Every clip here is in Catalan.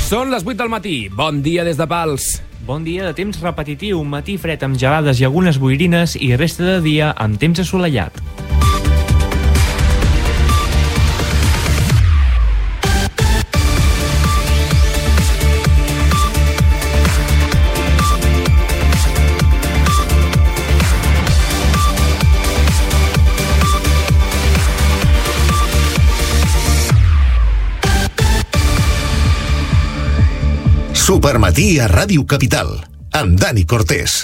Són les 8 del matí. Bon dia des de Pals. Bon dia de temps repetitiu, un matí fred amb gelades i algunes boirines i resta de dia amb temps assolellat. Supermatí a Ràdio Capital, amb Dani Cortés.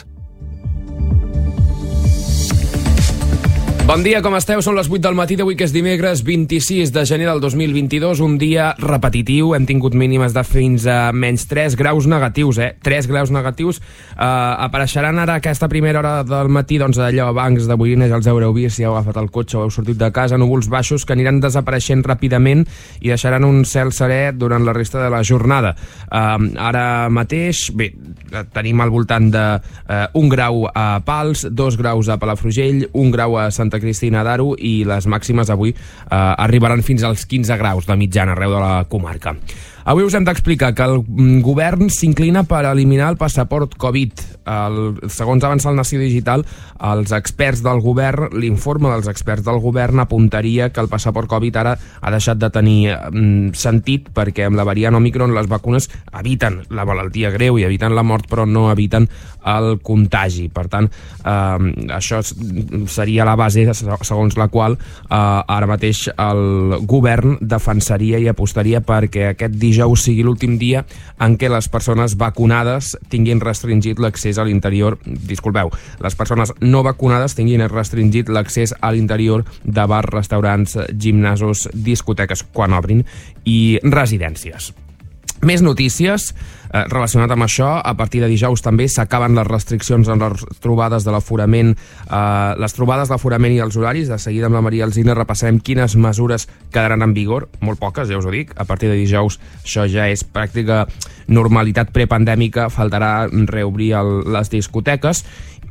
Bon dia, com esteu? Són les 8 del matí d'avui, que és dimecres 26 de gener del 2022, un dia repetitiu. Hem tingut mínimes de fins a menys 3 graus negatius, 3 graus negatius. Apareixeran ara aquesta primera hora del matí, doncs allò, bancs de boirines, ja els haureu vist si heu agafat el cotxe o heu sortit de casa, núvols baixos que aniran desapareixent ràpidament i deixaran un cel serè durant la resta de la jornada. Ara mateix, bé, tenim al voltant de 1 grau a Pals, 2 graus a Palafrugell, 1 grau a Santa Cristina d'Aro i les màximes avui arribaran fins als 15 graus de mitjana arreu de la comarca. Avui us hem d'explicar que el govern s'inclina per eliminar el passaport Covid. Segons avança el Nació Digital, els experts del govern, l'informe dels experts del govern apuntaria que el passaport Covid ara ha deixat de tenir sentit perquè amb la variant Omicron les vacunes eviten la malaltia greu i eviten la mort, però no eviten el contagi. Per tant, això seria la base segons la qual ara mateix el govern defensaria i apostaria perquè aquest dijous sigui l'últim dia en què les persones vacunades tinguin restringit l'accés a l'interior, les persones no vacunades tinguin restringit l'accés a l'interior de bars, restaurants, gimnasos, discoteques quan obrin i residències. Més notícies relacionat amb això. A partir de dijous també s'acaben les restriccions en les trobades de l'aforament, les trobades d'aforament i els horaris. De seguida amb la Maria Alsina repassarem quines mesures quedaran en vigor, molt poques, ja us ho dic. A partir de dijous això ja és pràctica normalitat prepandèmica, faltarà reobrir les discoteques.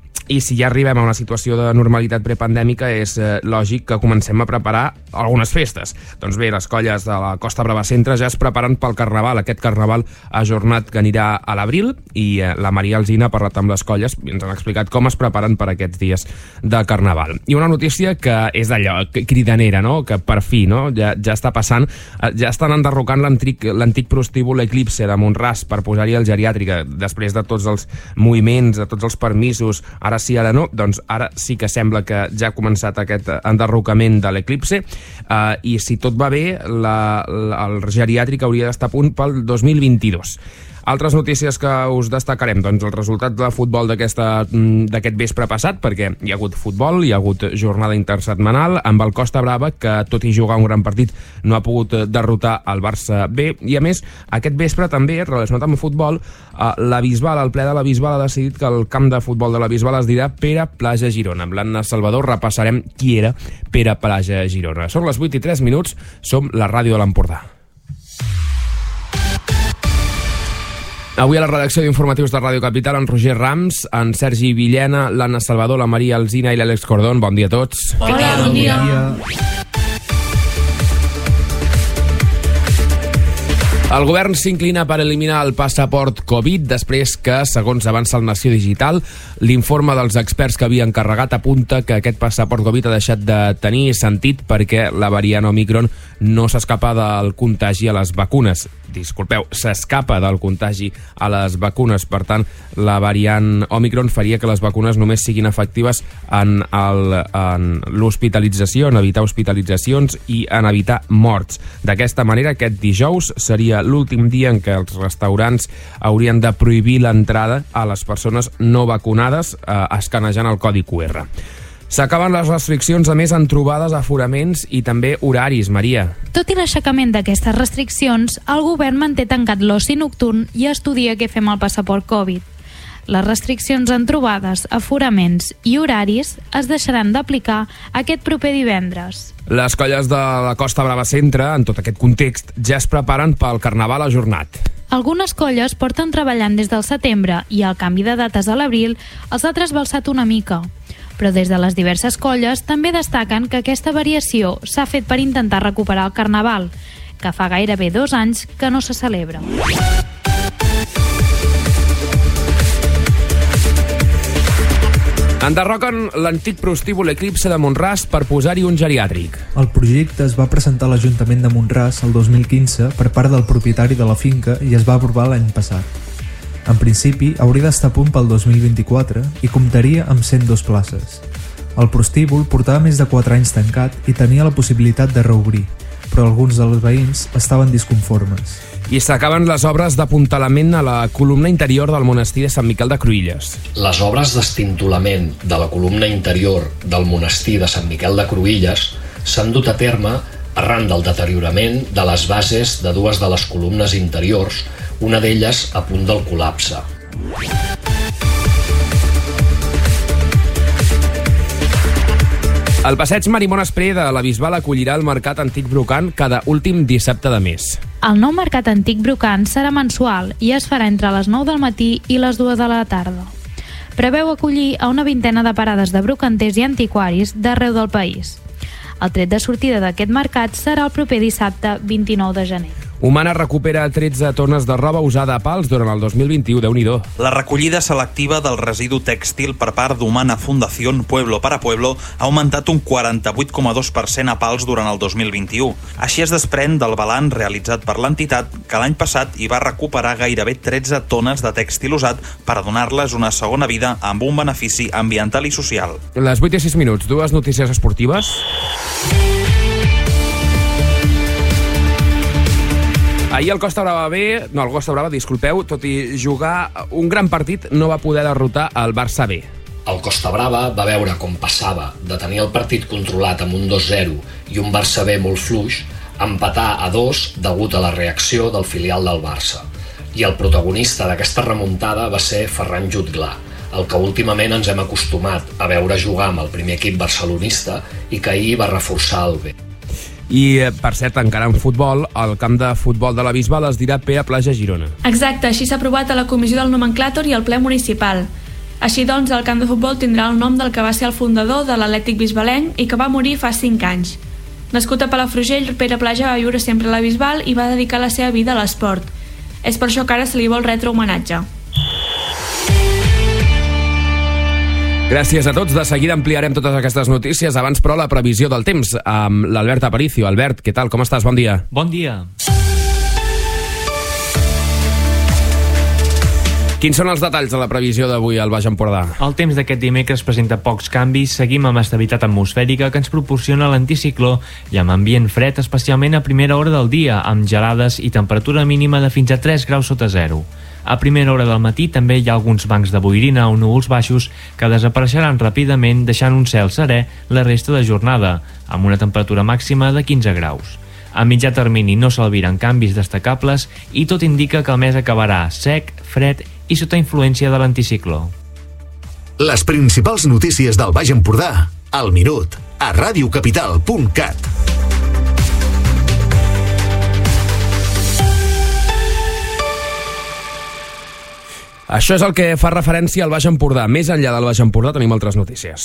I si ja arribem a una situació de normalitat prepandèmica, és lògic que comencem a preparar algunes festes. Doncs bé, les colles de la Costa Brava Centre ja es preparen pel Carnaval, aquest Carnaval ajornat que anirà a l'abril, i la Maria Alsina ha parlat amb les colles i ens han explicat com es preparen per aquests dies de Carnaval. I una notícia que és d'allò, cridanera, no? Que per fi, no? Ja està passant, ja estan enderrocant l'antic prostíbul Eclipse de Mont-ras per posar-hi el geriàtric, després de tots els moviments, de tots els permisos, ara sí, ara no, doncs ara sí que sembla que ja ha començat aquest enderrocament de l'Eclipse, i si tot va bé, el geriàtric hauria d'estar a punt pel 2022. Altres notícies que us destacarem, doncs el resultat de futbol d'aquest vespre passat, perquè hi ha hagut futbol, hi ha hagut jornada intersetmanal, amb el Costa Brava, que tot i jugar un gran partit no ha pogut derrotar el Barça B, i a més, aquest vespre també, relacionat amb futbol, la Bisbal, el ple de la Bisbal ha decidit que el camp de futbol de la Bisbal es dirà Pere Plaja Girona. Amb l'Anna Salvador repassarem qui era Pere Plaja Girona. Són les 8:03, som la ràdio de l'Empordà. Avui a la redacció d'informatius de Ràdio Capital, en Roger Rams, en Sergi Villena, l'Anna Salvador, la Maria Alsina i l'Àlex Cordón. Bon dia a tots. Hola, bon dia. El govern s'inclina per eliminar el passaport Covid després que, segons avança el Nació Digital, l'informe dels experts que havia encarregat apunta que aquest passaport Covid ha deixat de tenir sentit perquè la variant Omicron no s'escapa del contagi a les vacunes. S'escapa del contagi a les vacunes. Per tant, la variant Omicron faria que les vacunes només siguin efectives en l'hospitalització, en evitar hospitalitzacions i en evitar morts. D'aquesta manera, aquest dijous seria l'últim dia en què els restaurants haurien de prohibir l'entrada a les persones no vacunades escanejant el codi QR. S'acaben les restriccions, a més, en trobades, aforaments i també horaris, Maria. Tot i l'aixecament d'aquestes restriccions, el govern manté tancat l'oci nocturn i estudia què fem al passaport Covid. Les restriccions en trobades, aforaments i horaris es deixaran d'aplicar aquest proper divendres. Les colles de la Costa Brava Centre, en tot aquest context, ja es preparen pel Carnaval ajornat. Algunes colles porten treballant des del setembre i al canvi de dates a l'abril els ha trasbalsat una mica. Però des de les diverses colles també destaquen que aquesta variació s'ha fet per intentar recuperar el Carnaval. que fa gairebé 2 anys que no se celebra. Enderroquen l'antic prostíbul Eclipse de Mont-ras per posar-hi un geriàtric. El projecte es va presentar a l'Ajuntament de Mont-ras el 2015 per part del propietari de la finca i es va aprovar l'any passat. En principi, hauria d'estar a punt pel 2024 i comptaria amb 102 places. El prostíbul portava més de 4 anys tancat i tenia la possibilitat de reobrir, però alguns dels veïns estaven disconformes. I s'acaben les obres d'apuntalament a la columna interior del monestir de Sant Miquel de Cruïlles. Les obres d'estintolament de la columna interior del monestir de Sant Miquel de Cruïlles s'han dut a terme arran del deteriorament de les bases de 2 de les columnes interiors, una d'elles a punt del col·lapse. El passeig Marimon Espré de la Bisbal acollirà el Mercat Antic Brocant cada últim dissabte de mes. El nou Mercat Antic Brocant serà mensual i es farà entre les 9 del matí i les 2 de la tarda. Preveu acollir a una vintena de parades de brocanters i antiquaris d'arreu del país. El tret de sortida d'aquest mercat serà el proper dissabte 29 de gener. Humana recupera 13 tones de roba usada a pals durant el 2021, Déu-n'hi-do. La recollida selectiva del residu tèxtil per part d'Humana Fundación Pueblo para Pueblo ha augmentat un 48,2% a pals durant el 2021. Així es desprèn del balanç realitzat per l'entitat, que l'any passat hi va recuperar gairebé 13 tones de tèxtil usat per donar-les una segona vida amb un benefici ambiental i social. Les 8:06, 2 notícies esportives. Ahir el Costa Brava, disculpeu, tot i jugar un gran partit, no va poder derrotar el Barça B. El Costa Brava va veure com passava de tenir el partit controlat amb un 2-0 i un Barça B molt fluix, a empatar a 2 degut a la reacció del filial del Barça. I el protagonista d'aquesta remuntada va ser Ferran Jutglar, el que últimament ens hem acostumat a veure jugar amb el primer equip barcelonista i que ahir va reforçar el B. I, per cert, encara en futbol, el camp de futbol de la Bisbal es dirà Pere Plaja Girona. Exacte, així s'ha aprovat a la comissió del nomenclàtor i al ple municipal. Així doncs, el camp de futbol tindrà el nom del que va ser el fundador de l'Atlètic bisbalenc i que va morir fa 5 anys. Nascut a Palafrugell, Pere Plaja va viure sempre a la Bisbal i va dedicar la seva vida a l'esport. És per això que ara se li vol retre homenatge. Gràcies a tots. De seguida ampliarem totes aquestes notícies. Abans, però, la previsió del temps amb l'Albert Aparicio. Albert, què tal? Com estàs? Bon dia. Bon dia. Quins són els detalls de la previsió d'avui al Baix Empordà? El temps d'aquest dimecres presenta pocs canvis. Seguim amb estabilitat atmosfèrica que ens proporciona l'anticicló i amb ambient fred, especialment a primera hora del dia, amb gelades i temperatura mínima de fins a 3 graus sota zero. A primera hora del matí també hi ha alguns bancs de boirina o núvols baixos que desapareixeran ràpidament, deixant un cel serè la resta de jornada, amb una temperatura màxima de 15 graus. A mitjà termini no s'albiren canvis destacables i tot indica que el mes acabarà sec, fred i sota influència de l'anticicló. Les principals notícies del Baix Empordà, al minut, a radiocapital.cat. Això és el que fa referència al Baix Empordà. Més enllà del Baix Empordà tenim altres notícies.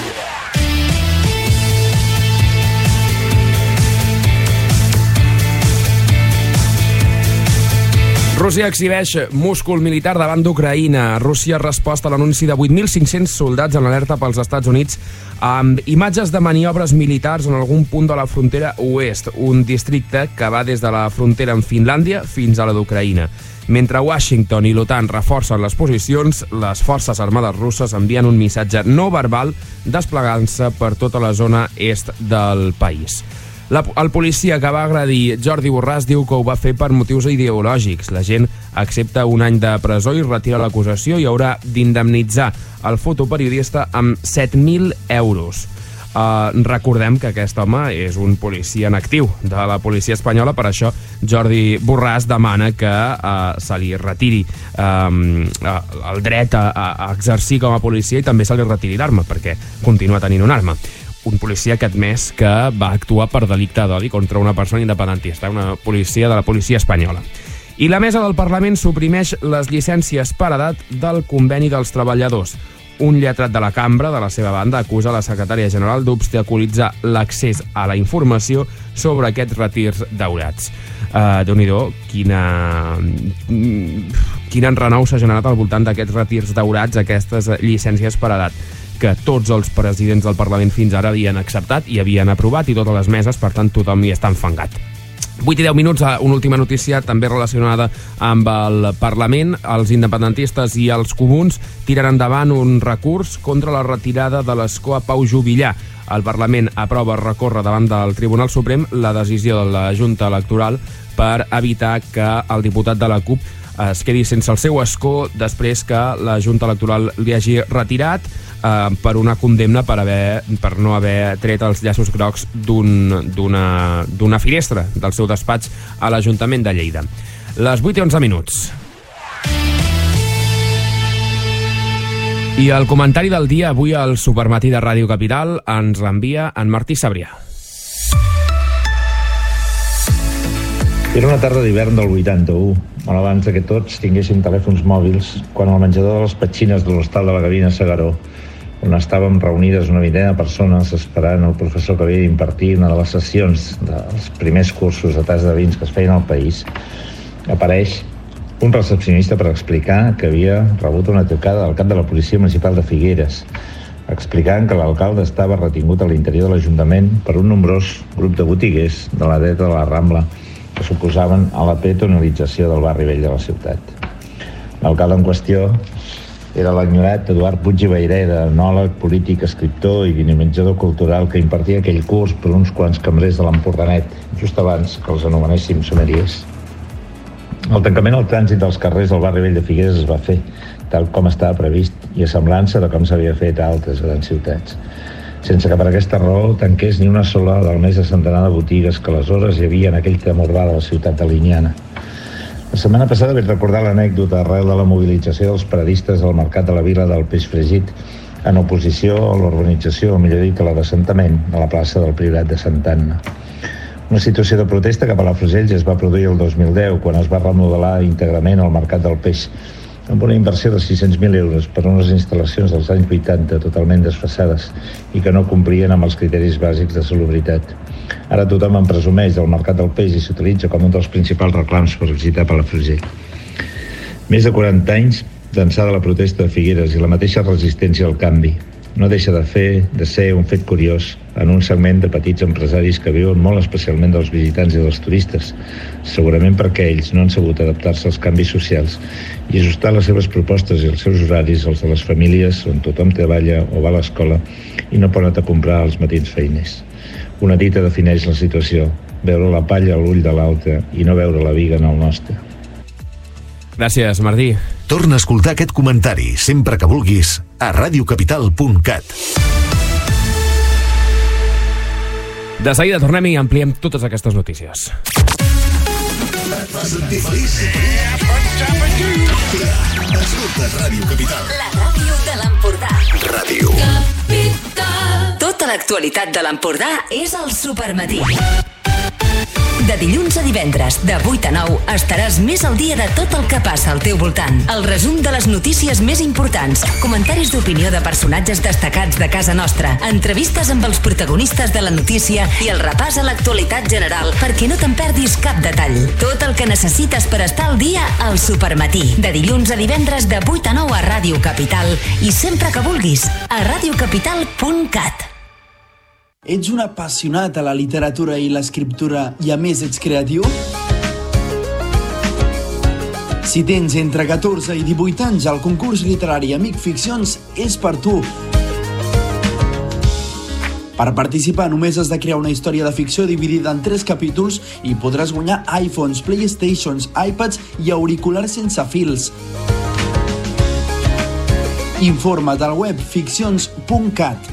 Rússia exhibeix múscul militar davant d'Ucraïna. Rússia ha respost a l'anunci de 8.500 soldats en alerta pels Estats Units amb imatges de maniobres militars en algun punt de la frontera oest, un districte que va des de la frontera amb Finlàndia fins a la d'Ucraïna. Mentre Washington i l'OTAN reforcen les posicions, les forces armades russes envien un missatge no verbal desplegant-se per tota la zona est del país. El policia que va agredir Jordi Borràs diu que ho va fer per motius ideològics. La gent accepta un any de presó i retira l'acusació i haurà d'indemnitzar el fotoperiodista amb 7.000 euros. Recordem que aquest home és un policia en actiu de la policia espanyola, per això Jordi Borràs demana que se li retiri el dret a exercir com a policia i també se li retiri l'arma, perquè continua tenint una arma. Un policia que ha admès que va actuar per delicte d'odi contra una persona independentista, una policia de la policia espanyola. I la mesa del Parlament suprimeix les llicències per edat del conveni dels treballadors. un lletrat de la cambra, de la seva banda, acusa la secretària general d'obstaculitzar l'accés a la informació sobre aquests retirs daurats. Déu-n'hi-do, quin enrenou s'ha generat al voltant d'aquests retirs daurats, aquestes llicències per edat, que tots els presidents del Parlament fins ara havien acceptat i havien aprovat, i totes les meses, per tant, tothom hi està enfangat. 8 i 10 minuts, una última notícia també relacionada amb el Parlament. Els independentistes i els comuns tiren endavant un recurs contra la retirada de l'escó a Pau Juvillà. El Parlament aprova recórrer davant del Tribunal Suprem la decisió de la Junta Electoral per evitar que el diputat de la CUP es quedi sense el seu escó després que la Junta Electoral li hagi retirat per una condemna per no haver tret els llaços grocs d'una finestra del seu despatx a l'Ajuntament de Lleida. Les 8 i 11 minuts. I el comentari del dia avui al Supermatí de Ràdio Capital ens l'envia en Martí Sabrià. Era una tarda d'hivern del 81, molt abans que tots tinguéssim telèfons mòbils, quan al menjador de les petxines de l'hostal de la Gavina Segaró, on estàvem reunides una vintena de persones esperant el professor que havia d'impartir una de les sessions dels primers cursos de tas de vins que es feien al país, apareix un recepcionista per explicar que havia rebut una trucada del cap de la Policia Municipal de Figueres, explicant que l'alcalde estava retingut a l'interior de l'Ajuntament per un nombrós grup de botiguers de la dreta de la Rambla que s'oposaven a la peatonalització del barri vell de la ciutat. L'alcalde en qüestió era l'enyorat Eduard Puig i Vayreda, enòleg, polític, escriptor i dinamitzador cultural que impartia aquell curs per uns quants cambrers de l'Empordanet, just abans que els anomenéssim someriers. El tancament al trànsit dels carrers del barri vell de Figueres es va fer, tal com estava previst, i a semblança de com s'havia fet a altres grans ciutats, sense que per aquesta raó tanqués ni una sola del més de centenar de botigues que aleshores hi havia en aquell tram urbà de la ciutat de Linyana. La setmana passada vaig recordar l'anècdota arrel de la mobilització dels paradistes al mercat de la Vila del Peix Fregit en oposició a l'urbanització, o millor dit, a l'assentament de la plaça del Priorat de Santa Anna. Una situació de protesta que a Palafrugell ja es va produir el 2010, quan es va remodelar íntegrament el mercat del peix, amb una inversió de 600.000 euros per unes instal·lacions dels anys 80 totalment desfasades i que no complien amb els criteris bàsics de salubritat. Ara tothom en presumeix del mercat del peix i s'utilitza com un dels principals reclams per visitar Palafrugell. Més de 40 anys d'ençà de la protesta de Figueres i la mateixa resistència al canvi. No deixa de ser un fet curiós en un segment de petits empresaris que viuen molt especialment dels visitants i dels turistes, segurament perquè ells no han sabut adaptar-se als canvis socials i ajustar les seves propostes i els seus horaris als de les famílies on tothom treballa o va a l'escola i no pot anar a comprar als matins feiners. Una dita defineix la situació, veure la palla a l'ull de l'altre i no veure la viga en el nostre. Gràcies, Martí. Torna a escoltar aquest comentari sempre que vulguis a radiocapital.cat. De seguida tornem i ampliem totes aquestes notícies. Et fa sentir feliç? Escolta Ràdio Capital. La ràdio de l'Empordà. Ràdio Capital. Tota l'actualitat de l'Empordà és al Supermatí. De dilluns a divendres, de 8 a 9, estaràs més al dia de tot el que passa al teu voltant. El resum de les notícies més importants, comentaris d'opinió de personatges destacats de casa nostra, entrevistes amb els protagonistes de la notícia i el repàs a l'actualitat general perquè no te'n perdis cap detall. Tot el que necessites per estar al dia al Supermatí. De dilluns a divendres, de 8 a 9 a Ràdio Capital i sempre que vulguis a radiocapital.cat. Ets un apassionat a la literatura i l'escriptura i a més ets creatiu? Si tens entre 14 i 18 anys, el concurs literari Amic Ficcions és per tu. Per participar només has de crear una història de ficció dividida en 3 capítols i podràs guanyar iPhones, Playstations, iPads i auriculars sense fils. Informa't al web ficcions.cat.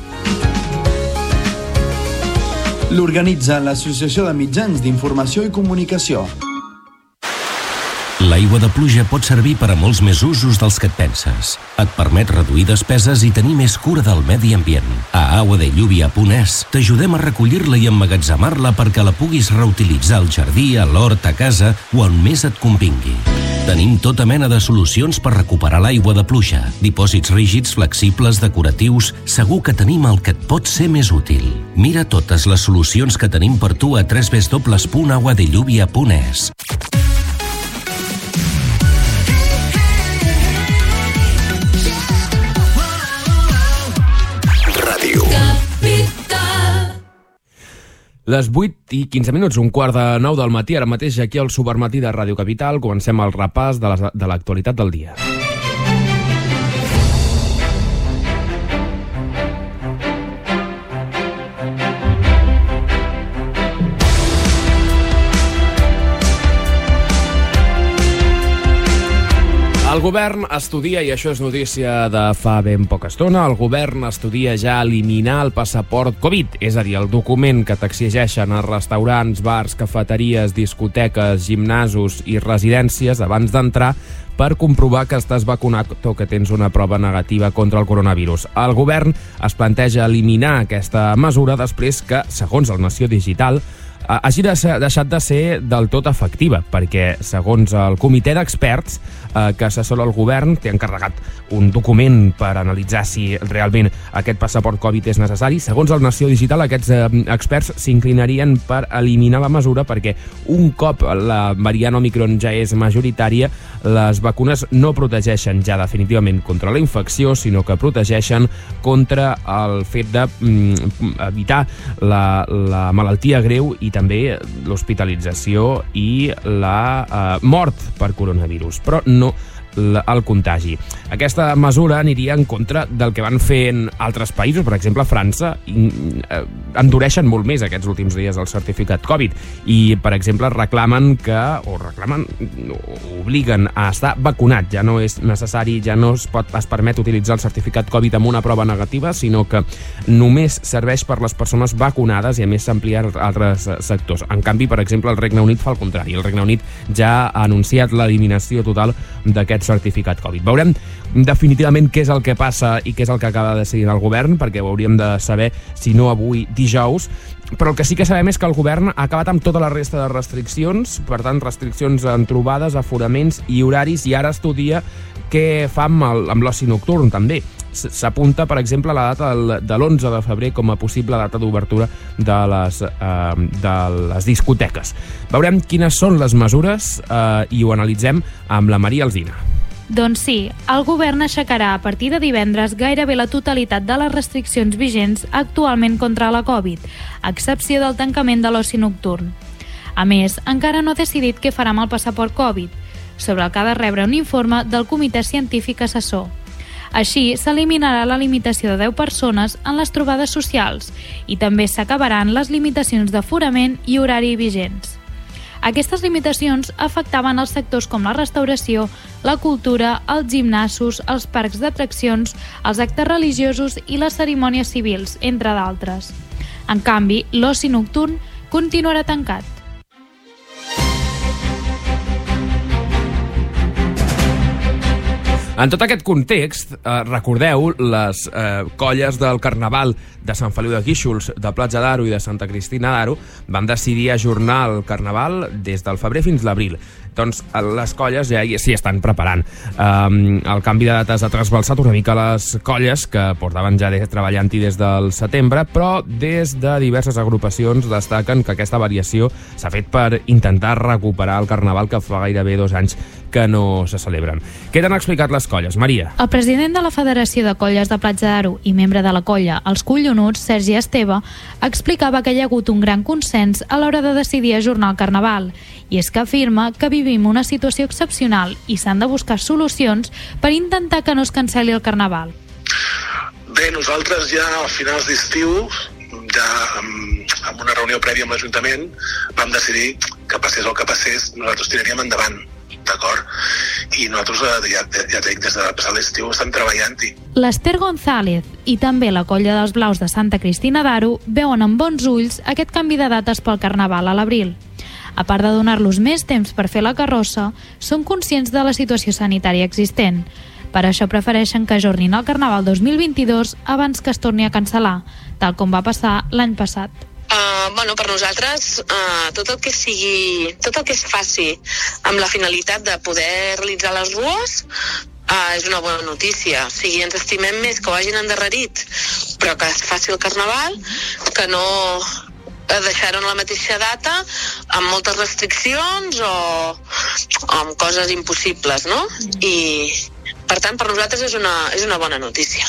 L'organitza l'Associació de Mitjans d'Informació i Comunicació. L'aigua de pluja pot servir per a molts més usos dels que et penses. Et permet reduir despeses i tenir més cura del medi ambient. A aguadelluvia.es t'ajudem a recollir-la i emmagatzemar-la perquè la puguis reutilitzar al jardí, a l'hort, a casa o on més et convingui. Tenim tota mena de solucions per recuperar l'aigua de pluja. Dipòsits rígids, flexibles, decoratius... Segur que tenim el que et pot ser més útil. Mira totes les solucions que tenim per tu a www.aguadelluvia.es. Les 8 i 15 minuts, 8:15 del matí, ara mateix aquí al Supermatí de Ràdio Capital. Comencem el repàs de l'actualitat del dia. El govern estudia, i això és notícia de fa ben poca estona, el govern estudia ja eliminar el passaport Covid, és a dir, el document que t'exigeixen a restaurants, bars, cafeteries, discoteques, gimnasos i residències abans d'entrar per comprovar que estàs vacunat o que tens una prova negativa contra el coronavirus. El govern es planteja eliminar aquesta mesura després que, segons el Nació Digital, hagi deixat de ser del tot efectiva, perquè, segons el comitè d'experts que assessora el govern, té encarregat un document per analitzar si realment aquest passaport Covid és necessari. Segons el Nació Digital, aquests experts s'inclinarien per eliminar la mesura perquè un cop la variant Omicron ja és majoritària, les vacunes no protegeixen ja definitivament contra la infecció, sinó que protegeixen contra el fet d'evitar la malaltia greu i també l'hospitalització i la mort per coronavirus, però no el contagi. Aquesta mesura aniria en contra del que van fer en altres països. Per exemple, a França endureixen molt més aquests últims dies el certificat Covid i, per exemple, obliguen a estar vacunat. Ja no és necessari, ja no es permet utilitzar el certificat Covid amb una prova negativa, sinó que només serveix per les persones vacunades i, a més, s'amplia a altres sectors. En canvi, per exemple, el Regne Unit fa el contrari. El Regne Unit ja ha anunciat l'eliminació total d'aquest certificat Covid. Veurem definitivament què és el que passa i què és el que acaba decidint el govern, perquè ho hauríem de saber, si no avui, dijous. Però el que sí que sabem és que el govern ha acabat amb tota la resta de restriccions, per tant, restriccions en trobades, aforaments i horaris, i ara estudia què fa amb l'oci nocturn, també. S'apunta, per exemple, la data de l'11 de febrer com a possible data d'obertura de les discoteques. Veurem quines són les mesures i ho analitzem amb la Maria Alsina. Doncs sí, el govern aixecarà a partir de divendres gairebé la totalitat de les restriccions vigents actualment contra la Covid, a excepció del tancament de l'oci nocturn. A més, encara no ha decidit què farà amb el passaport Covid, sobre el que ha de rebre un informe del comitè científic assessor. Així, s'eliminarà la limitació de 10 persones en les trobades socials i també s'acabaran les limitacions d'aforament i horari vigents. Aquestes limitacions afectaven els sectors com la restauració, la cultura, els gimnasos, els parcs d'atraccions, els actes religiosos i les cerimònies civils, entre d'altres. En canvi, l'oci nocturn continuarà tancat. En tot aquest context, recordeu les colles del Carnaval de Sant Feliu de Guíxols, de Platja d'Aro i de Santa Cristina d'Aro van decidir ajornar el Carnaval des del febrer fins l'abril. Doncs les colles ja s'hi estan preparant. El canvi de dates ha trasbalsat una mica les colles, que portaven ja treballant-hi des del setembre, però des de diverses agrupacions destaquen que aquesta variació s'ha fet per intentar recuperar el Carnaval que fa gairebé 2 anys que no se celebren. Què t'han explicat les colles, Maria? El president de la Federació de Colles de Platja d'Aro i membre de la colla Els Collonuts, Sergi Esteve, explicava que hi ha hagut un gran consens a l'hora de decidir ajornar el Carnaval, i és que afirma que vivim una situació excepcional i s'han de buscar solucions per intentar que no es cancel·li el Carnaval. Bé, nosaltres ja a finals d'estiu, ja amb una reunió prèvia amb l'Ajuntament, vam decidir que passés el que passés, nosaltres tiraríem endavant, d'acord? I nosaltres, ja dic, des de passar l'estiu estem treballant-hi. L'Ester González i també la colla dels Blaus de Santa Cristina d'Aro veuen amb bons ulls aquest canvi de dates pel Carnaval a l'abril. A part de donar-los més temps per fer la carrossa, són conscients de la situació sanitària existent. Per això prefereixen que ajornin el Carnaval 2022 abans que es torni a cancel·lar, tal com va passar l'any passat. Per nosaltres tot el que es faci amb la finalitat de poder realitzar les rues és una bona notícia. O sigui, ens estimem més que ho hagin endarrerit, però que es faci el carnaval, que no deixar-ho en la mateixa data amb moltes restriccions o amb coses impossibles, no? I per tant per nosaltres és una bona notícia.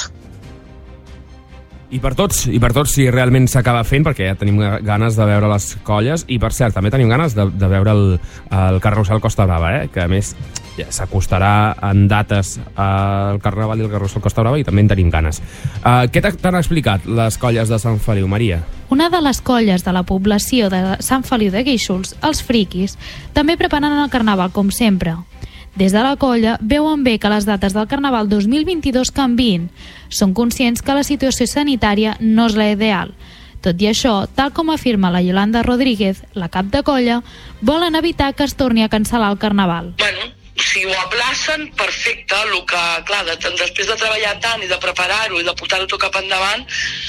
I per tots, si realment s'acaba fent, perquè ja tenim ganes de veure les colles, i per cert, també tenim ganes de veure el Carrusel Costa Brava, que a més ja s'acostarà en dates al Carnaval i el Carrusel Costa Brava, i també en tenim ganes. Què t'han explicat les colles de Sant Feliu, Maria? Una de les colles de la població de Sant Feliu de Guíxols, els Friquis, també preparen el Carnaval com sempre. Des de la colla veuen bé que les dates del Carnaval 2022 canviïn. Són conscients que la situació sanitària no és la ideal. Tot i això, tal com afirma la Yolanda Rodríguez, la cap de colla, volen evitar que es torni a cancel·lar el Carnaval. Si ho aplacen, perfecte. El que, clar, després de treballar tant i de preparar-ho i de portar-ho tot cap endavant,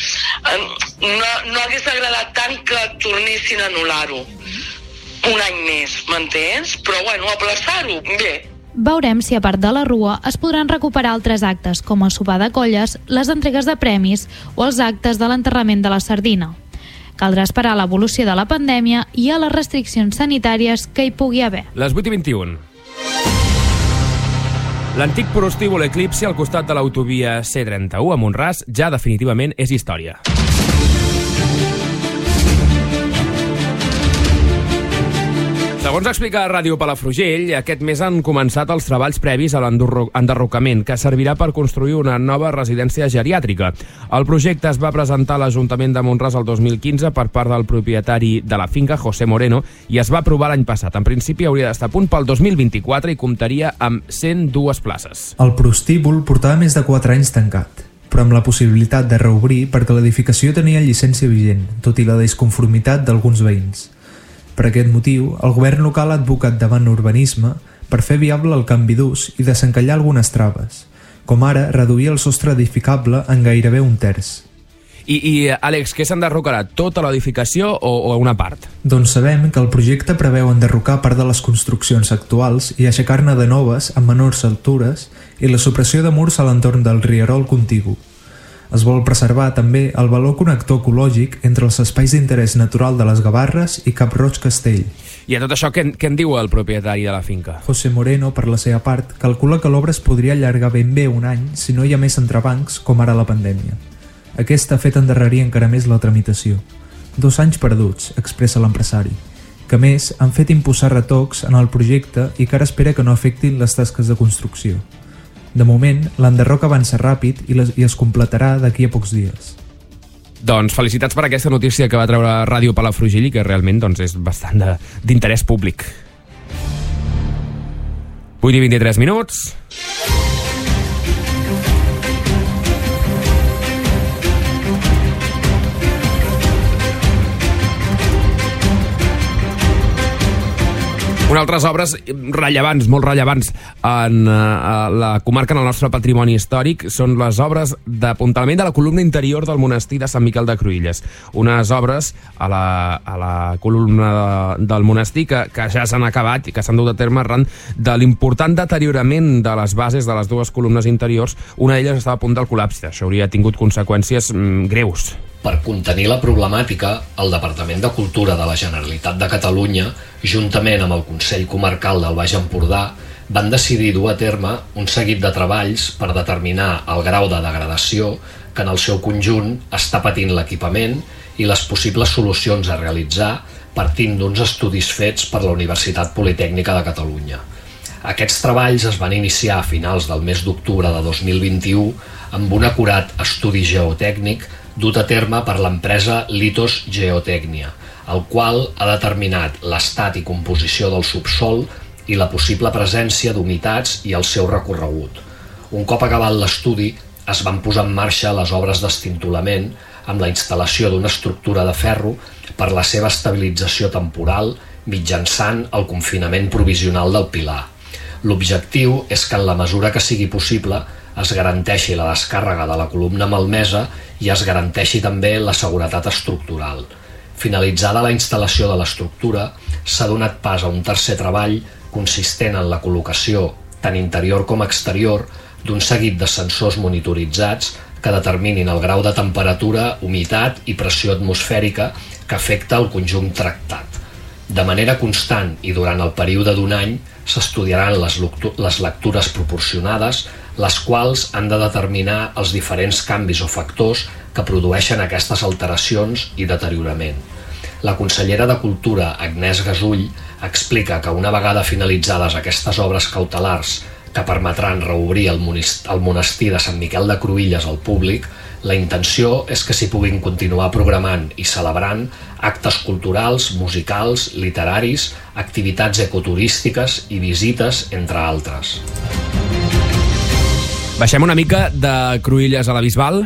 no hagués agradat tant que tornessin a anul·lar-ho un any més, m'entens? Però, aplaçar-ho, bé. Veurem si a part de la rua es podran recuperar altres actes, com el sopar de colles, les entregues de premis o els actes de l'enterrament de la sardina. Caldrà esperar l'evolució de la pandèmia i a les restriccions sanitàries que hi pugui haver. Les 8:21. L'antic prostíbul Eclipse al costat de l'autovia C31 a Mont-ras ja definitivament és història. Segons explica Ràdio Palafrugell, aquest mes han començat els treballs previs a l'enderrocament, que servirà per construir una nova residència geriàtrica. El projecte es va presentar a l'Ajuntament de Mont-ras el 2015 per part del propietari de la finca, José Moreno, i es va aprovar l'any passat. En principi hauria d'estar a punt pel 2024 i comptaria amb 102 places. El prostíbul portava més de 4 anys tancat, però amb la possibilitat de reobrir perquè l'edificació tenia llicència vigent, tot i la disconformitat d'alguns veïns. Per aquest motiu, el govern local ha advocat davant Urbanisme per fer viable el canvi d'ús i desencallar algunes traves, com ara reduir el sostre edificable en gairebé 1/3. I Àlex, què s'enderrocarà? Tota l'edificació o una part? Doncs sabem que el projecte preveu enderrocar part de les construccions actuals i aixecar-ne de noves amb menors altures i la supressió de murs a l'entorn del rierol contigu. Es vol preservar també el valor connector ecològic entre els espais d'interès natural de les Gavarres i Cap-roig Castell. I a tot això, què en diu el propietari de la finca? José Moreno, per la seva part, calcula que l'obra es podria allargar ben bé un any si no hi ha més entrebancs, com ara la pandèmia. Aquesta ha fet endarrerir encara més la tramitació. 2 anys perduts, expressa l'empresari, que a més han fet imposar retocs en el projecte i que ara espera que no afectin les tasques de construcció. De moment, l'enderroc avança ràpid i es completarà d'aquí a pocs dies. Doncs felicitats per aquesta notícia que va treure Ràdio Palafrugell i que realment és bastant d'interès públic. 8:23 minuts. Unes altres obres rellevants, molt rellevants en la comarca, en el nostre patrimoni històric, són les obres d'apuntalament de la columna interior del monestir de Sant Miquel de Cruïlles. Unes obres a la columna del monestir que ja s'han acabat i que s'han dut a terme arran de l'important deteriorament de les bases de les dues columnes interiors. Una d'elles estava a punt del col·lapse. Això hauria tingut conseqüències greus. Per contenir la problemàtica, el Departament de Cultura de la Generalitat de Catalunya, juntament amb el Consell Comarcal del Baix Empordà, van decidir dur a terme un seguit de treballs per determinar el grau de degradació que en el seu conjunt està patint l'equipament i les possibles solucions a realitzar partint d'uns estudis fets per la Universitat Politècnica de Catalunya. Aquests treballs es van iniciar a finals del mes d'octubre de 2021 amb un acurat estudi geotècnic dut a terme per l'empresa Litos Geotècnia, el qual ha determinat l'estat i composició del subsol i la possible presència d'humitats i el seu recorregut. Un cop acabat l'estudi, es van posar en marxa les obres d'estintolament amb la instal·lació d'una estructura de ferro per la seva estabilització temporal mitjançant el confinament provisional del pilar. L'objectiu és que en la mesura que sigui possible es garanteixi la descàrrega de la columna malmesa i es garanteixi també la seguretat estructural. Finalitzada la instal·lació de l'estructura, s'ha donat pas a un tercer treball consistent en la col·locació, tant interior com exterior, d'un seguit de sensors monitoritzats que determinin el grau de temperatura, humitat i pressió atmosfèrica que afecta el conjunt tractat. De manera constant i durant el període d'un any s'estudiaran les lectures proporcionades, les quals han de determinar els diferents canvis o factors que produeixen aquestes alteracions i deteriorament. La consellera de Cultura, Agnès Gasull, explica que una vegada finalitzades aquestes obres cautelars que permetran reobrir el monestir de Sant Miquel de Cruïlles al públic, la intenció és que s'hi puguin continuar programant i celebrant actes culturals, musicals, literaris, activitats ecoturístiques i visites, entre altres. Baixem una mica de Cruïlles a la Bisbal,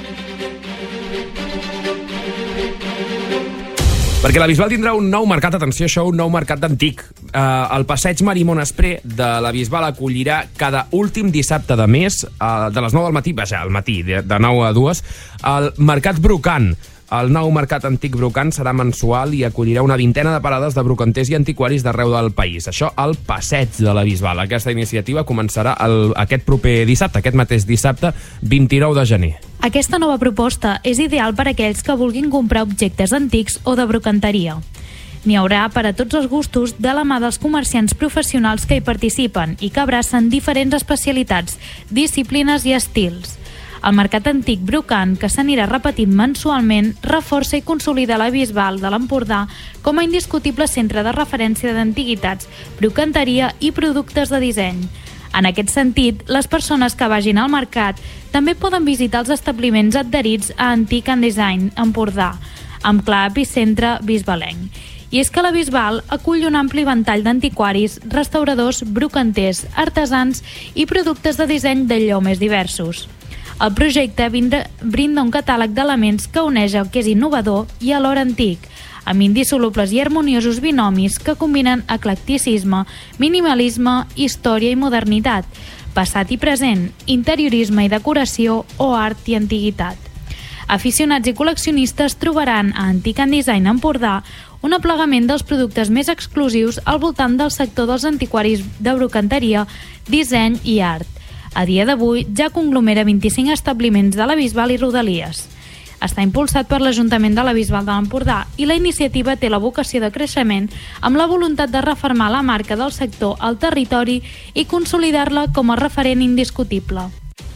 perquè la Bisbal tindrà un nou mercat, atenció això, un nou mercat d'antic. El passeig Marimon Espré de la Bisbal acollirà cada últim dissabte de mes, de les 9 del matí, al matí, de 9 a 2, el Mercat Brocant. El nou mercat antic Brocant serà mensual i acollirà una vintena de parades de brocanters i antiquaris d'arreu del país. Això al passeig de la Bisbal. Aquesta iniciativa començarà aquest proper dissabte, aquest mateix dissabte, 29 de gener. Aquesta nova proposta és ideal per a aquells que vulguin comprar objectes antics o de brocanteria. N'hi haurà per a tots els gustos de la mà dels comerciants professionals que hi participen i que abracen diferents especialitats, disciplines i estils. El mercat antic Brocant, que s'anirà repetint mensualment, reforça i consolida la Bisbal de l'Empordà com a indiscutible centre de referència d'antiguitats, brocanteria i productes de disseny. En aquest sentit, les persones que vagin al mercat també poden visitar els establiments adherits a Antic and Design Empordà, amb clar epicentre bisbalenc. I és que la Bisbal acull un ampli ventall d'antiquaris, restauradors, brocanters, artesans i productes de disseny d'allò més diversos. El projecte brinda un catàleg d'elements que uneix el que és innovador i alhora antic, amb indissolubles i harmoniosos binomis que combinen eclecticisme, minimalisme, història i modernitat, passat i present, interiorisme i decoració o art i antiguitat. Aficionats i col·leccionistes trobaran a Antic and Design Empordà un aplegament dels productes més exclusius al voltant del sector dels antiquaris de brocanteria, disseny i art. A dia d'avui ja conglomera 25 establiments de la Bisbal i Rodalies. Està impulsat per l'Ajuntament de la Bisbal de l'Empordà i la iniciativa té la vocació de creixement amb la voluntat de refermar la marca del sector al territori i consolidar-la com a referent indiscutible.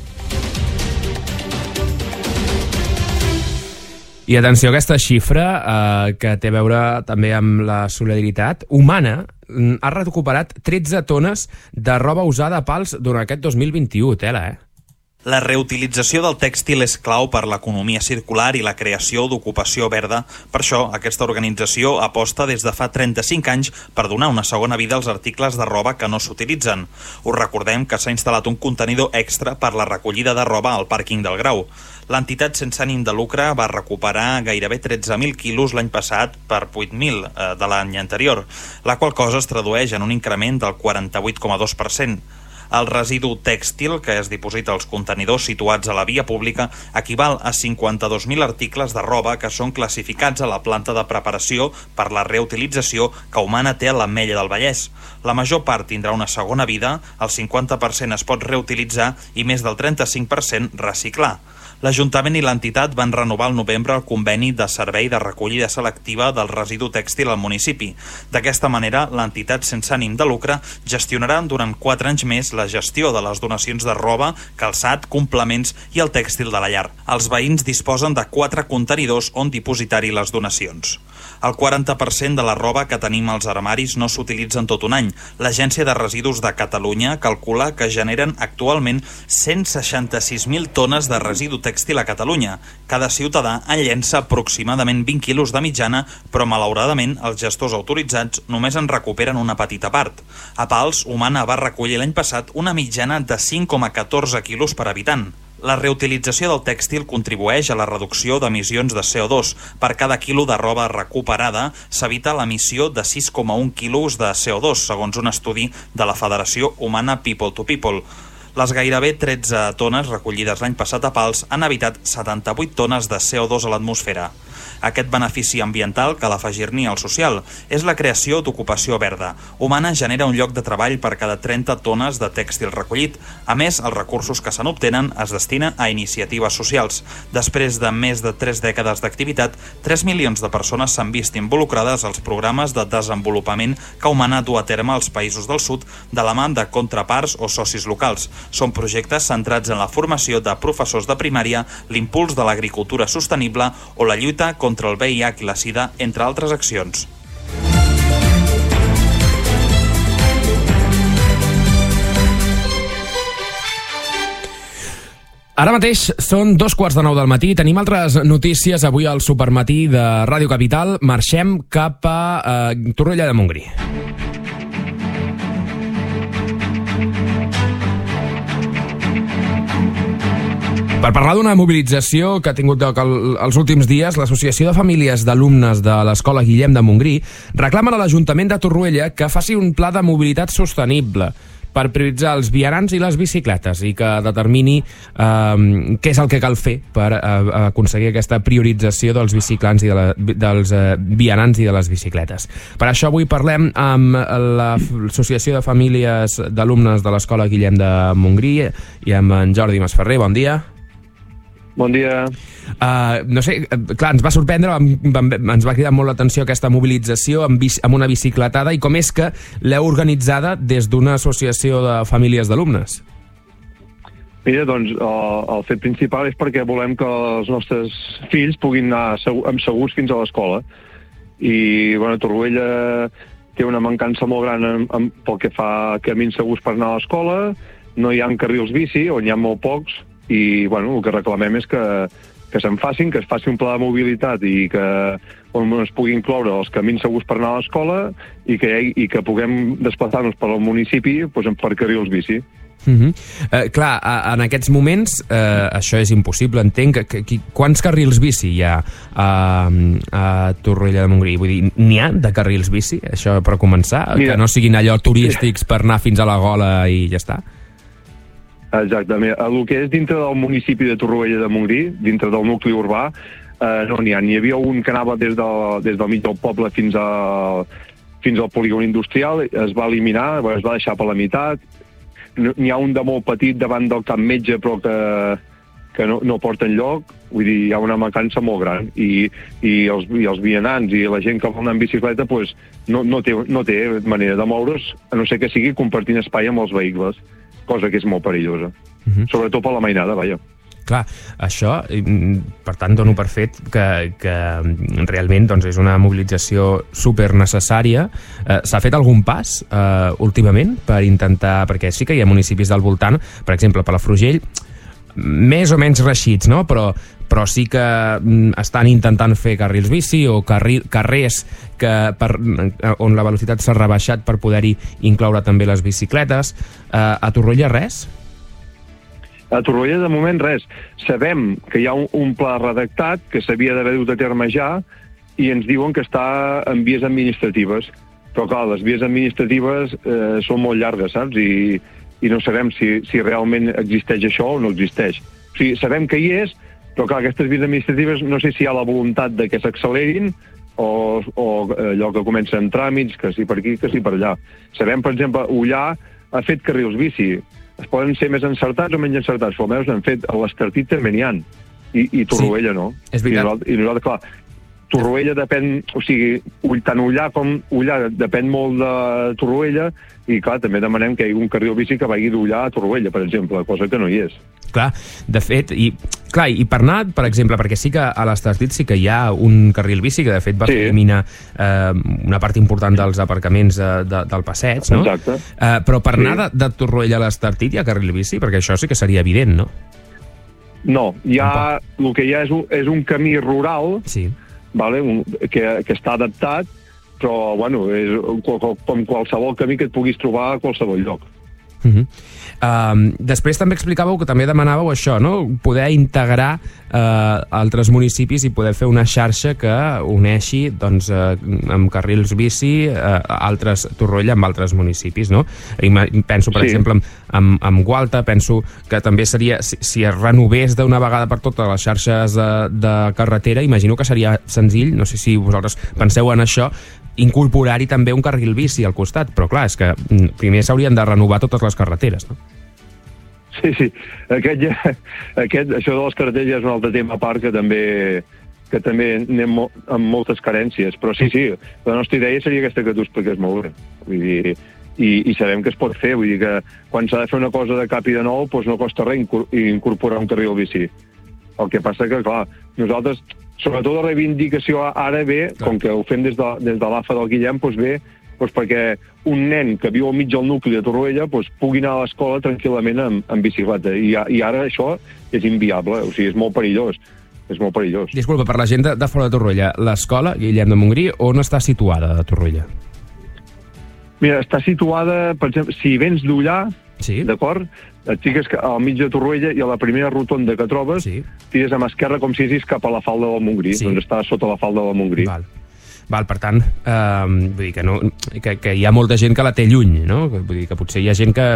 I atenció a aquesta xifra que té a veure també amb la solidaritat humana. Ha recuperat 13 tones de roba usada a pals durant aquest 2021, tela, La reutilització del tèxtil és clau per l'economia circular i la creació d'ocupació verda. Per això, aquesta organització aposta des de fa 35 anys per donar una segona vida als articles de roba que no s'utilitzen. Us recordem que s'ha instal·lat un contenidor extra per la recollida de roba al pàrquing del Grau. L'entitat sense ànim de lucre va recuperar gairebé 13.000 quilos l'any passat per 8.000 de l'any anterior, la qual cosa es tradueix en un increment del 48,2%. El residu tèxtil que es diposita als contenidors situats a la via pública equival a 52.000 articles de roba que són classificats a la planta de preparació per la reutilització que Humana té a l'Ametlla del Vallès. La major part tindrà una segona vida, el 50% es pot reutilitzar i més del 35% reciclar. L'Ajuntament i l'entitat van renovar al novembre el conveni de servei de recollida selectiva del residu tèxtil al municipi. D'aquesta manera, l'entitat sense ànim de lucre gestionarà durant 4 anys més la gestió de les donacions de roba, calçat, complements i el tèxtil de la llar. Els veïns disposen de 4 contenidors on dipositar-hi les donacions. El 40% de la roba que tenim als armaris no s'utilitza en tot un any. L'Agència de Residus de Catalunya calcula que generen actualment 166.000 tones de residu tèxtil a Catalunya. Cada ciutadà en llença aproximadament 20 quilos de mitjana, però malauradament els gestors autoritzats només en recuperen una petita part. A Pals, Humana va recollir l'any passat una mitjana de 5,14 quilos per habitant. La reutilització del tèxtil contribueix a la reducció d'emissions de CO2. Per cada quilo de roba recuperada s'evita l'emissió de 6,1 quilos de CO2, segons un estudi de la Federació Humana People to People. Les gairebé 13 tones recollides l'any passat a Pals han evitat 78 tones de CO2 a l'atmosfera. Aquest benefici ambiental cal afegir-n'hi al social. És la creació d'ocupació verda. Humana genera un lloc de treball per cada 30 tones de tèxtil recollit. A més, els recursos que se n'obtenen es destinen a iniciatives socials. Després de més de 3 dècades d'activitat, 3 milions de persones s'han vist involucrades als programes de desenvolupament que Humana du a terme als països del sud de la mà de contraparts o socis locals. Són projectes centrats en la formació de professors de primària, l'impuls de l'agricultura sostenible o la lluita contra el VIH i la sida, entre altres accions. Ara mateix són 2:15 del matí. Tenim altres notícies avui al Supermatí de Ràdio Capital. Marxem cap a Torroella de Montgrí. Per parlar d'una mobilització que ha tingut lloc els últims dies, l'Associació de Famílies d'Alumnes de l'Escola Guillem de Montgrí reclama a l'Ajuntament de Torroella que faci un pla de mobilitat sostenible per prioritzar els vianants i les bicicletes i que determini què és el que cal fer per aconseguir aquesta priorització dels biciclans i dels vianants i de les bicicletes. Per això avui parlem amb l'Associació de Famílies d'Alumnes de l'Escola Guillem de Montgrí i amb en Jordi Masferrer. Bon dia. Bon dia. No sé, clar, ens va sorprendre, ens va cridar molt l'atenció aquesta mobilització amb una bicicletada, i com és que l'heu organitzada des d'una associació de famílies d'alumnes? Mira, doncs, el fet principal és perquè volem que els nostres fills puguin anar segurs fins a l'escola. I, bueno, Torroella té una mancança molt gran pel que fa a camins segurs per anar a l'escola, no hi ha carrils bici, on hi ha molt pocs, i bueno, el que reclamem és que se'n facin, que es faci un pla de mobilitat i que on es pugui incloure els camins segurs per anar a l'escola i que puguem desplaçar-nos per al municipi per carrils bici. Clar, en aquests moments això és impossible, entenc. Quants carrils bici hi ha a Torroella de Montgrí? Vull dir, n'hi ha de carrils bici, això per començar? Mira, que no siguin allò turístics per anar fins a la Gola i ja està? Exactament. El que és dintre del municipi de Torroella de Montgrí, dintre del nucli urbà, no n'hi ha. N'hi havia un que anava des del mig del poble fins al polígon industrial, es va eliminar, es va deixar per la meitat. N'hi ha un de molt petit davant del Camp Metge, però que no porta enlloc. Vull dir, hi ha una mancança molt gran. I els vianants i la gent que vol anar en bicicleta no té manera de moure's, a no ser que sigui compartint espai amb els vehicles, cosa que és molt perillosa. Sobretot per la mainada, vaja. Clar, això, per tant, dono per fet que realment doncs, és una mobilització super necessària. S'ha fet algun pas últimament per intentar, perquè sí que hi ha municipis del voltant, per exemple, Palafrugell, més o menys reixits, no? Però sí que estan intentant fer carrils bici o carrers on la velocitat s'ha rebaixat per poder-hi incloure també les bicicletes. A Torroella res? A Torroella de moment res. Sabem que hi ha un pla redactat que s'havia d'haver dut a terme ja i ens diuen que està en vies administratives. Però clar, les vies administratives són molt llargues, saps? I no sabem si realment existeix això o no existeix. O sigui, sabem que hi és, però clar, aquestes vies administratives no sé si hi ha la voluntat de que s'accelerin o allò que comencen tràmits, que sí per aquí, que sí per allà. Sabem, per exemple, Ullà ha fet carrils bici. Es poden ser més encertats o menys encertats, però almenys han fet a l'Estartit també n'hi ha. I Torroella no. És veritat. I nosaltres, clar, Torroella depèn, o sigui, tant Ullà com Ullà depèn molt de Torroella i, clar, també demanem que hi hagi un carril bici que vagi d'Ullà a Torroella, per exemple, cosa que no hi és. Clar, de fet, i per anar, per exemple, perquè sí que a l'Estartit sí que hi ha un carril bici que de fet va eliminar una part important dels aparcaments del passeig, no? Exacte. Però per anar de Torroella a l'Estartit hi ha carril bici? Perquè això sí que seria evident, no? No, el que hi ha és un camí rural, vale? que està adaptat, però bueno, és com qualsevol camí que et puguis trobar a qualsevol lloc. Després també explicàveu que també demanàveu això, no? Poder integrar altres municipis i poder fer una xarxa que uneixi doncs, amb carrils bici altres Torroella amb altres municipis, no? Penso, per exemple, amb Gualta, penso que també seria, si es renovés d'una vegada per totes les xarxes de carretera, imagino que seria senzill, no sé si vosaltres penseu en això, incorporar-hi també un carril bici al costat, però clar, és que primer s'haurien de renovar totes les carreteres, no? Sí. Això de les carreteres ja és un altre tema a part que també anem amb moltes carències, però sí, la nostra idea seria aquesta que tu expliques molt bé. Vull dir, i sabem que es pot fer, vull dir que quan s'ha de fer una cosa de cap i de nou, doncs no costa res incorporar un carril bici. El que passa que, clar, nosaltres, sobretot la reivindicació ara ve, com que ho fem des de l'AFA del Guillem, doncs ve perquè un nen que viu al mig del nucli de Torroella pugui anar a l'escola tranquil·lament amb bicicleta. I ara això és inviable, o sigui, és molt perillós. És molt perillós. Disculpa, per la gent de fora de Torroella, l'escola Guillem de Montgrí, on està situada a Torroella? Mira, està situada, per exemple, si vens d'Ullà, d'acord? Et fiques al mig de Torroella i a la primera rotonda que trobes, tires a mà esquerra com si anessis cap a la falda del Montgrí. Doncs està sota la falda del Montgrí. Val, per tant, vull dir que hi ha molta gent que la té lluny, no? Vull dir que potser hi ha gent que...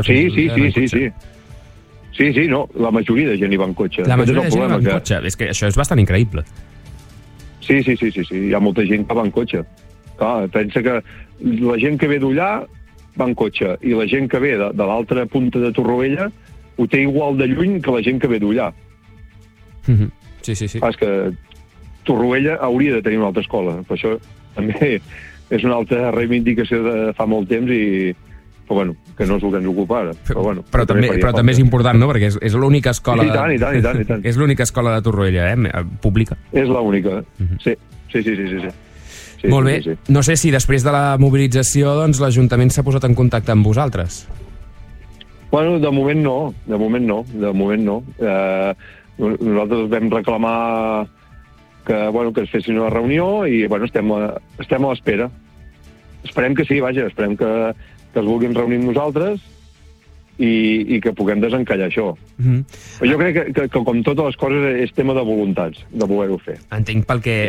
Sí, no, la majoria de gent hi va en cotxe. La majoria de gent hi va en cotxe, és que això és bastant increïble. Sí, hi ha molta gent que va en cotxe. Clar, pensa que la gent que ve d'Ullà va en cotxe i la gent que ve de l'altra punta de Torroella ho té igual de lluny que la gent que ve d'Ullà. Sí. És que Torroella hauria de tenir una altra escola, per això també és una altra reivindicació de fa molt temps però bueno, que no és el que ens ocupa ara. Però també és important, no? Perquè és l'única escola... I tant. És l'única escola de Torroella, pública. És l'única, sí. Molt bé. No sé si després de la mobilització doncs, l'Ajuntament s'ha posat en contacte amb vosaltres. Bueno, de moment no. Nosaltres vam reclamar que es fessin una reunió i estem a l'espera. Esperem que sí, esperem que es vulguin reunir amb nosaltres i que puguem desencallar això. Però jo crec que com totes les coses és tema de voluntats, de voler-ho fer. Entenc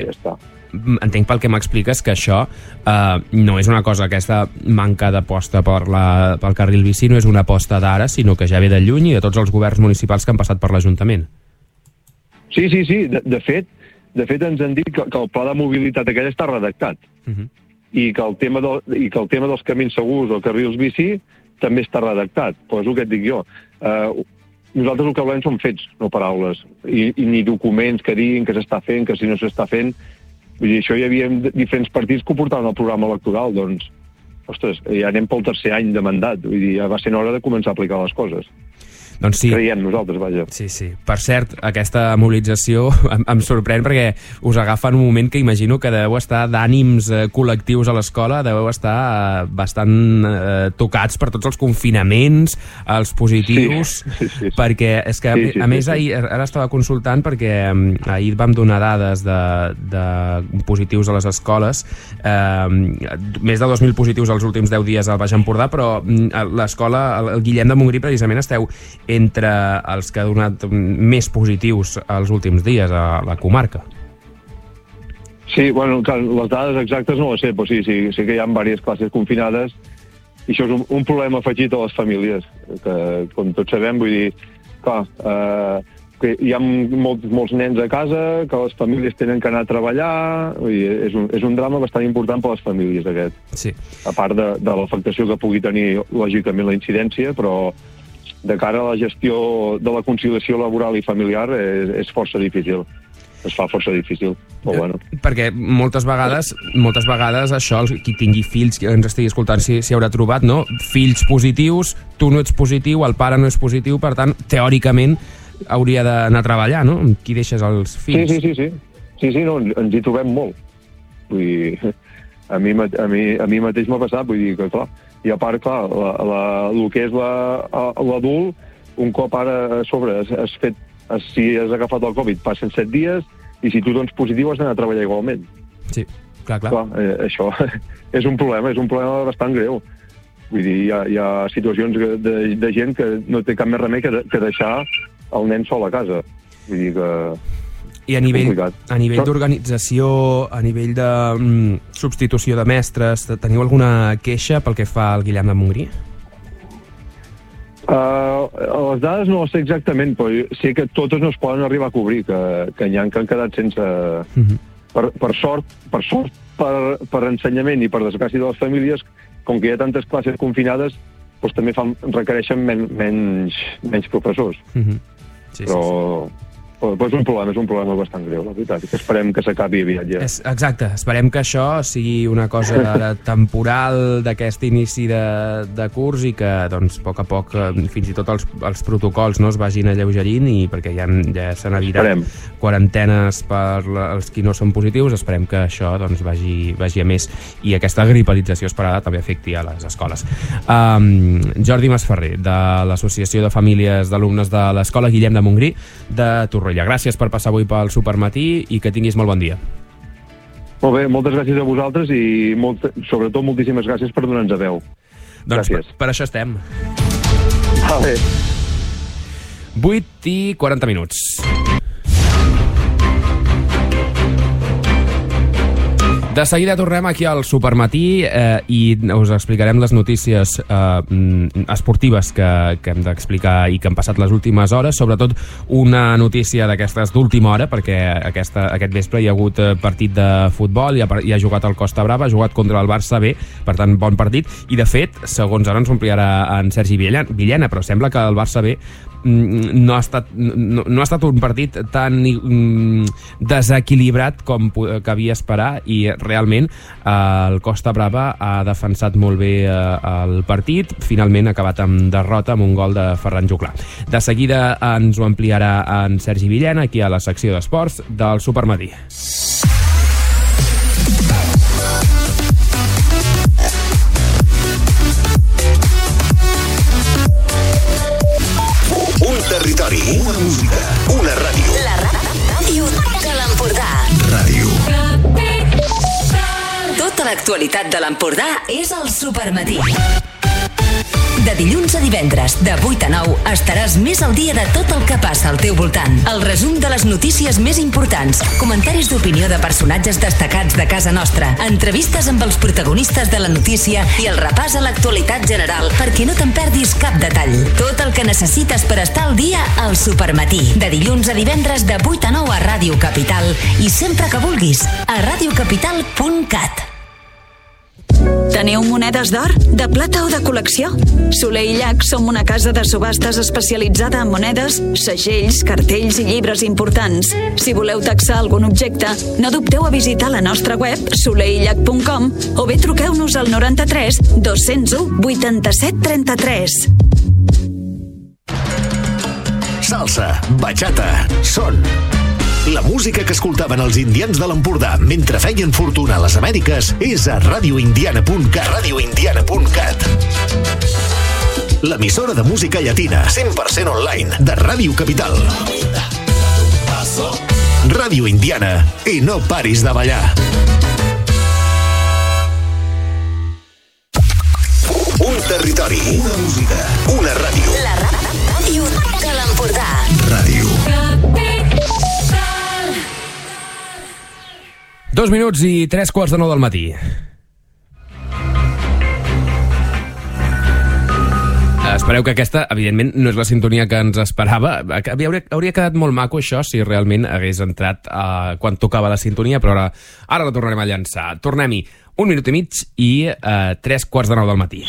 pel que m'expliques que això no és una cosa, aquesta manca d'aposta pel carril bici no és una aposta d'ara, sinó que ja ve de lluny i de tots els governs municipals que han passat per l'Ajuntament. Sí. De fet ens han dit que el pla de mobilitat aquell està redactat i que el tema dels camins segurs o carrils bici també està redactat, però és el que et dic jo. Nosaltres el que volem són fets, no paraules, i ni documents que diguin que s'està fent, que si no s'està fent. Vull dir, això hi havia diferents partits que ho portaven al programa electoral, doncs, ostres, ja anem pel tercer any de mandat, vull dir, ja va ser hora de començar a aplicar les coses. Doncs sí. Creiem nosaltres, vaja. Sí. Per cert, aquesta mobilització em sorprèn perquè us agafa en un moment que imagino que deveu estar d'ànims col·lectius a l'escola, deveu estar bastant tocats per tots els confinaments, els positius, sí. Perquè és que, a més, ara estava consultant perquè ahir vam donar dades de positius a les escoles, més de 2.000 positius els últims 10 dies al Baix Empordà, però l'escola, el Guillem de Montgrí, precisament, esteu entre els que ha donat més positius els últims dies a la comarca. Sí, bueno, clar, les dades exactes no les sé, però sí que hi ha diverses classes confinades i això és un problema afegit a les famílies, que com tots sabem, vull dir, clar, que hi ha molts nens a casa, que les famílies tenen que anar a treballar, vull dir, és un drama bastant important per a les famílies aquest. Sí. A part de l'afectació que pugui tenir, lògicament, la incidència, però de cara a la gestió de la conciliació laboral i familiar és força difícil. Es fa força difícil, però bueno. Perquè moltes vegades això, qui tingui fills, que ens estigui escoltant, si haurà trobat, no? Fills positius, tu no ets positiu, el pare no és positiu, per tant, teòricament hauria d'anar a treballar, no? Qui deixes els fills? Sí, no, ens hi trobem molt. Vull dir, a mi mateix m'ha passat, vull dir que, clar, i a part, clar, el que és l'adult, un cop ara a sobre si has agafat el Covid, passen 7 dies, i si tu dones positiu has d'anar a treballar igualment. Sí, clar. Això és un problema bastant greu. Vull dir, hi ha situacions de gent que no té cap més remei que deixar el nen sol a casa. Vull dir que... I a nivell d'organització, a nivell de substitució de mestres, teniu alguna queixa pel que fa al Guillem de Montgrí? Les dades no les sé exactament, però sé que totes no es poden arribar a cobrir, que n'hi ha que han quedat sense... Per sort, per ensenyament i per desgràcia de les famílies, com que hi ha tantes classes confinades, doncs també requereixen menys professors. Però és un problema bastant greu, la veritat, que esperem que s'acabi aviat ja. Exacte, esperem que això sigui una cosa temporal d'aquest inici de curs i que, doncs, a poc a poc, fins i tot els protocols no es vagin alleugerint, i perquè ja s'han evitat quarantenes per als qui no són positius, esperem que això doncs vagi a més i aquesta gripalització esperada també afecti a les escoles. Jordi Masferrer, de l'Associació de Famílies d'Alumnes de l'Escola Guillem de Montgrí de Torroella. Gràcies per passar avui pel Supermatí i que tinguis molt bon dia. Molt bé, moltes gràcies a vosaltres i sobretot moltíssimes gràcies per donar-nos veu. Doncs per això estem. Vale. 8:40. De seguida tornem aquí al Supermatí i us explicarem les notícies esportives que hem d'explicar i que han passat les últimes hores, sobretot una notícia d'aquestes d'última hora, perquè aquest vespre hi ha hagut partit de futbol, i ha jugat el Costa Brava, ha jugat contra el Barça B, per tant bon partit, i de fet, segons ara ens omplirà en Sergi Villena, però sembla que el Barça B no ha estat un partit tan desequilibrat com cabia esperar, i realment el Costa Brava ha defensat molt bé el partit, finalment ha acabat amb derrota amb un gol de Ferran Juclà. De seguida ens ho ampliarà en Sergi Villena aquí a la secció d'esports del Supermatí. Territori, una música, una ràdio. La ràdio de l'Empordà. Ràdio. Tota l'actualitat de l'Empordà és al Supermatí. De dilluns a divendres, de 8 a 9, estaràs més al dia de tot el que passa al teu voltant. El resum de les notícies més importants, comentaris d'opinió de personatges destacats de casa nostra, entrevistes amb els protagonistes de la notícia i el repàs a l'actualitat general perquè no te'n perdis cap detall. Tot el que necessites per estar al dia al Supermatí. De dilluns a divendres, de 8 a 9 a Ràdio Capital i sempre que vulguis a radiocapital.cat. Teniu monedes d'or, de plata o de col·lecció? Soler i Llach som una casa de subhastes especialitzada en monedes, segells, cartells i llibres importants. Si voleu taxar algun objecte, no dubteu a visitar la nostra web solerilllach.com o bé truqueu-nos al 93 201 87 33. Salsa, bachata, son. La música que escoltaven els indians de l'Empordà mentre feien fortuna a les Amèriques és a radioindiana.cat. radioindiana.cat. L'emissora de música llatina 100% online de Ràdio Capital. Ràdio Indiana, i no paris de ballar. Un territori, una música, una ràdio. La ràdio de l'Empordà. Ràdio. 2 minuts i 3:45 del matí. Espereu que aquesta, evidentment, no és la sintonia que ens esperava. Hauria quedat molt maco això si realment hagués entrat quan tocava la sintonia, però ara la tornarem a llançar. Tornem-hi 1 minut i mig i 3:45 del matí.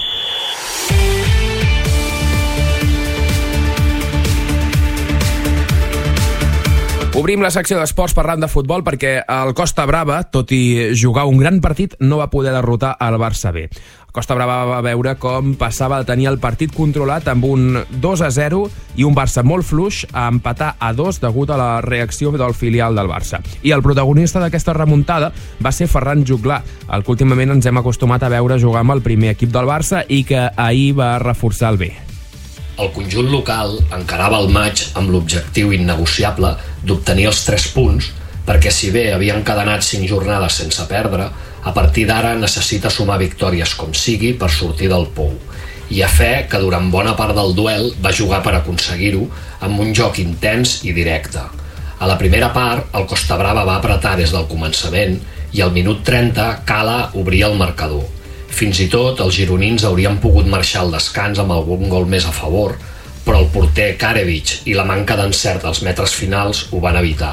Obrim la secció d'esports parlant de futbol perquè el Costa Brava, tot i jugar un gran partit, no va poder derrotar el Barça B. El Costa Brava va veure com passava de tenir el partit controlat amb un 2-0 i un Barça molt fluix a empatar a 2 degut a la reacció del filial del Barça. I el protagonista d'aquesta remuntada va ser Ferran Juclà, el que últimament ens hem acostumat a veure jugar amb el primer equip del Barça i que ahir va reforçar el B. El conjunt local encarava el maig amb l'objectiu innegociable d'obtenir els 3 punts perquè si bé havien encadenat 5 jornades sense perdre, A partir d'ara necessita sumar victòries com sigui per sortir del pou. I a fe que durant bona part del duel va jugar per aconseguir-ho amb un joc intens i directe. A la primera part, el Costa Brava va apretar des del començament i al minut 30 Cala obria el marcador. Fins i tot els gironins haurien pogut marxar al descans amb algun gol més a favor, però el porter Karevich i la manca d'encert als metres finals ho van evitar.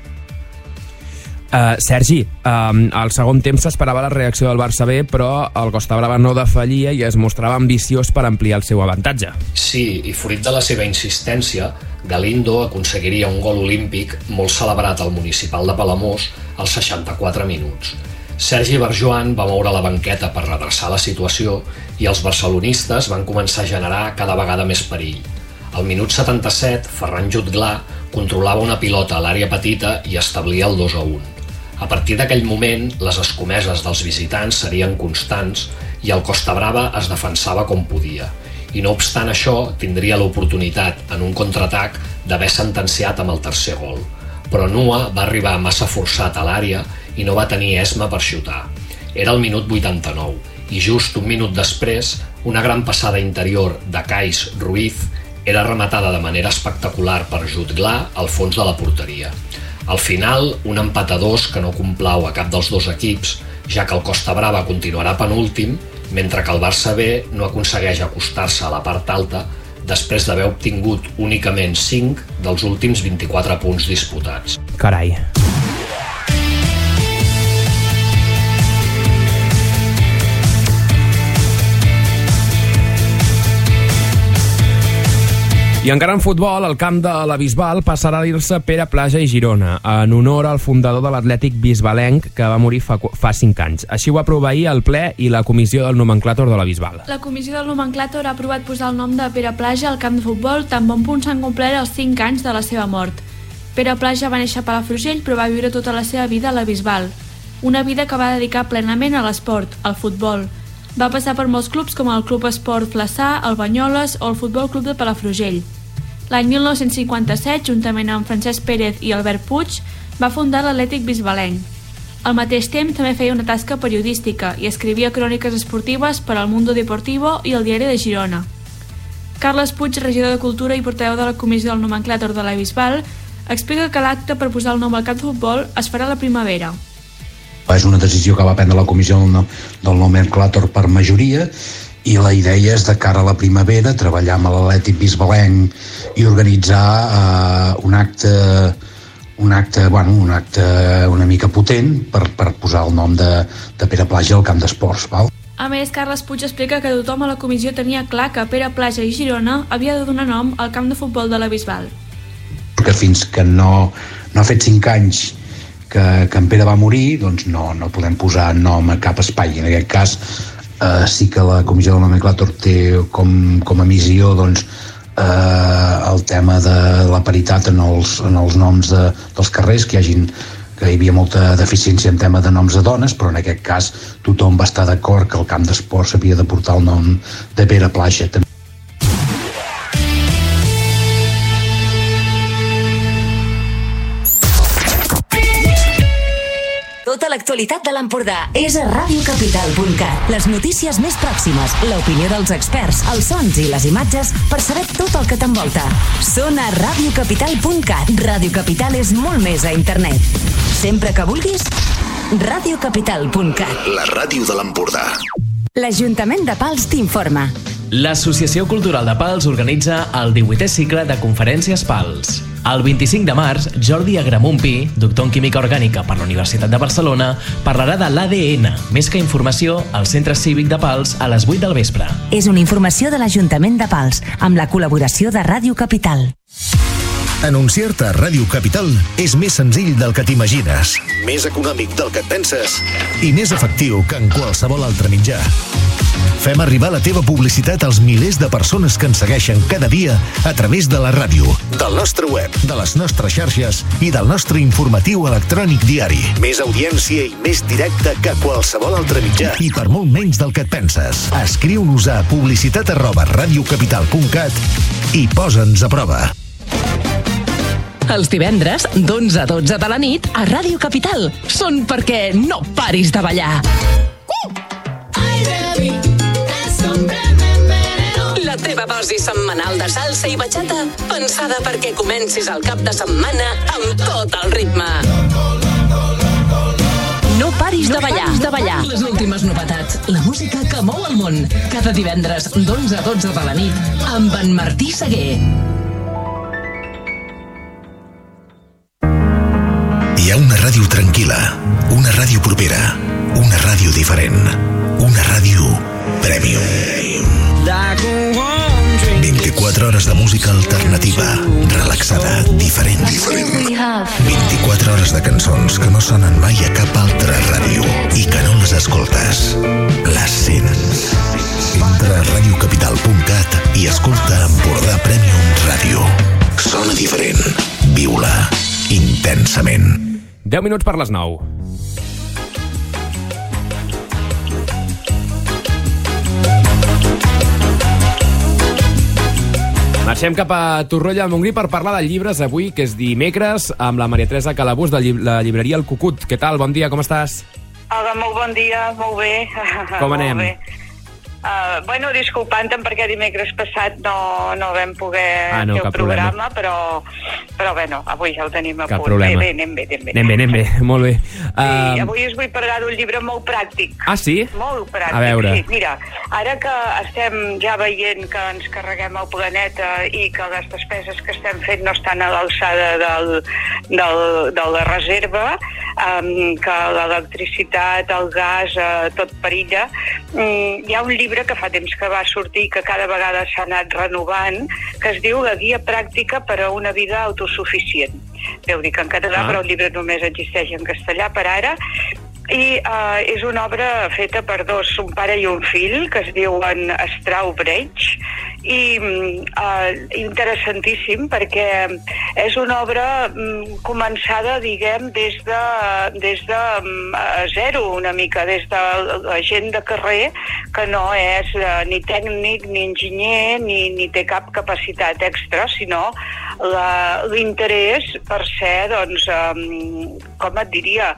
Sergi, al segon temps s'esperava la reacció del Barça B, però el Costa Brava no defallia i es mostrava ambiciós per ampliar el seu avantatge. Sí, i fruit de la seva insistència, Galindo aconseguiria un gol olímpic molt celebrat al Municipal de Palamós als 64 minuts. Sergi Barjoan va moure la banqueta per redreçar la situació i els barcelonistes van començar a generar cada vegada més perill. Al minut 77, Ferran Jutglar controlava una pilota a l'àrea petita i establia el 2-1. A partir d'aquell moment, les escomeses dels visitants serien constants i el Costa Brava es defensava com podia. I no obstant això, tindria l'oportunitat, en un contraatac, d'haver sentenciat amb el tercer gol. Però Nua va arribar massa forçat a l'àrea i no va tenir esma per xutar. Era el minut 89 i just un minut després, una gran passada interior de Kais Ruiz era rematada de manera espectacular per Jutglar al fons de la porteria. Al final, un empat a 2 que no complau a cap dels dos equips, ja que el Costa Brava continuarà penúltim, mentre que el Barça B no aconsegueix acostar-se a la part alta després d'haver obtingut únicament 5 dels últims 24 punts disputats. Carai. I encara en futbol, el camp de la Bisbal passarà a dir-se Pere Plaja i Girona, en honor al fundador de l'Atlètic bisbalenc que va morir fa 5 anys. Així ho va aprovar ahir el ple i la comissió del nomenclàtor de la Bisbal. La comissió del nomenclàtor ha aprovat posar el nom de Pere Plaja al camp de futbol tan bon punt s'han complert els 5 anys de la seva mort. Pere Plaja va néixer a Palafrugell però va viure tota la seva vida a la Bisbal. Una vida que va dedicar plenament a l'esport, al futbol. Va passar per molts clubs com el Club Esport Flaçà, el Banyoles o el Futbol Club de Palafrugell. L'any 1957, juntament amb Francesc Pérez i Albert Puig, va fundar l'Atlètic bisbalenc. Al mateix temps també feia una tasca periodística i escrivia cròniques esportives per al Mundo Deportivo i el Diari de Girona. Carles Puig, regidor de Cultura i portaveu de la comissió del nomenclàtor de la Bisbal, explica que l'acte per posar el nom al camp de futbol es farà a la primavera. És una decisió que va prendre la comissió del nomenclàtor per majoria i la idea és de cara a la primavera treballar amb l'Atlètic bisbalenc i organitzar un acte una mica potent per posar el nom de Pere Plaja al camp d'esports. A més, Carles Puig explica que tothom a la comissió tenia clar que Pere Plaja i Girona havia de donar nom al camp de futbol de la Bisbal. Perquè fins que no ha fet 5 anys que en Pere va morir, doncs no podem posar nom a cap espai. En aquest cas, sí que la comissió del nomenclàtor té com a missió el tema de la paritat en els noms dels carrers, que hi havia molta deficiència en tema de noms de dones, però en aquest cas tothom va estar d'acord que el camp d'esports havia de portar el nom de Pere Plaja. Tota l'actualitat de l'Empordà és a radiocapital.cat. Les notícies més pròximes, l'opinió dels experts, els sons i les imatges per saber tot el que t'envolta. Són a radiocapital.cat. Radio Capital és molt més a internet. Sempre que vulguis, radiocapital.cat. La ràdio de l'Empordà. L'Ajuntament de Pals t'informa. L'Associació Cultural de Pals organitza el 18è cicle de conferències Pals. El 25 de març, Jordi Agramunt Pi, doctor en Química Orgànica per la Universitat de Barcelona, parlarà de l'ADN, més que informació, al Centre Cívic de Pals a les 8 del vespre. És una informació de l'Ajuntament de Pals, amb la col·laboració de Ràdio Capital. Anunciar-te a Ràdio Capital és més senzill del que t'imagines, més econòmic del que et penses i més efectiu que en qualsevol altre mitjà. Fem arribar la teva publicitat als milers de persones que ens segueixen cada dia a través de la ràdio, del nostre web, de les nostres xarxes i del nostre informatiu electrònic diari. Més audiència i més directe que qualsevol altre mitjà i per molt menys del que et penses. Escriu-nos a publicitat@radiocapital.cat i posa'ns a prova. Els divendres, d'11 a 12 de la nit, a Ràdio Capital. Són perquè no paris de ballar. La teva dosi setmanal de salsa i bachata, pensada perquè comencis el cap de setmana amb tot el ritme. No paris de ballar. Les últimes novetats, la música que mou el món. Cada divendres, d'11 a 12 de la nit, amb en Martí Seguer. Hi ha una ràdio tranquil·la, una ràdio propera, una ràdio diferent, una ràdio Premium. 24 hores de música alternativa, relaxada, diferent. 24 hores de cançons que no sonen mai a cap altra ràdio i que no les escoltes, les sents. Entra a radiocapital.cat i escolta Empordà Premium Ràdio. Sona diferent. Viu-la intensament. 10 minuts per les 9. Marxem cap a Torroella de Montgrí per parlar de llibres avui, que és dimecres, amb la Maria Teresa Calabús de la llibreria El Cucut. Què tal? Bon dia, com estàs? Hola, molt bon dia, molt bé. Com anem? Molt bé. Bueno, disculpant-te'n perquè dimecres passat no vam poder fer el programa, però bueno, avui ja ho tenim a punt. Cap problema. Bé, anem bé. Anem bé, molt bé. Sí, avui us vull parlar d'un llibre molt pràctic. Ah, sí? Molt pràctic. A veure. Sí, mira, ara que estem ja veient que ens carreguem el planeta i que les despeses que estem fent no estan a l'alçada de la reserva, que l'electricitat, el gas, tot perilla, hi ha un llibre que fa temps que va sortir i que cada vegada s'ha anat renovant, que es diu La guia pràctica per a una vida autosuficient. Deu dir que en català, però el llibre només existeix en castellà per ara, i és una obra feta per dos, un pare i un fill, que es diuen Strawbridge, i interessantíssim perquè és una obra començada, diguem, des de zero una mica, des de la gent de carrer que no és ni tècnic, ni enginyer, ni té cap capacitat extra, sinó l'interès per ser, doncs, com et diria,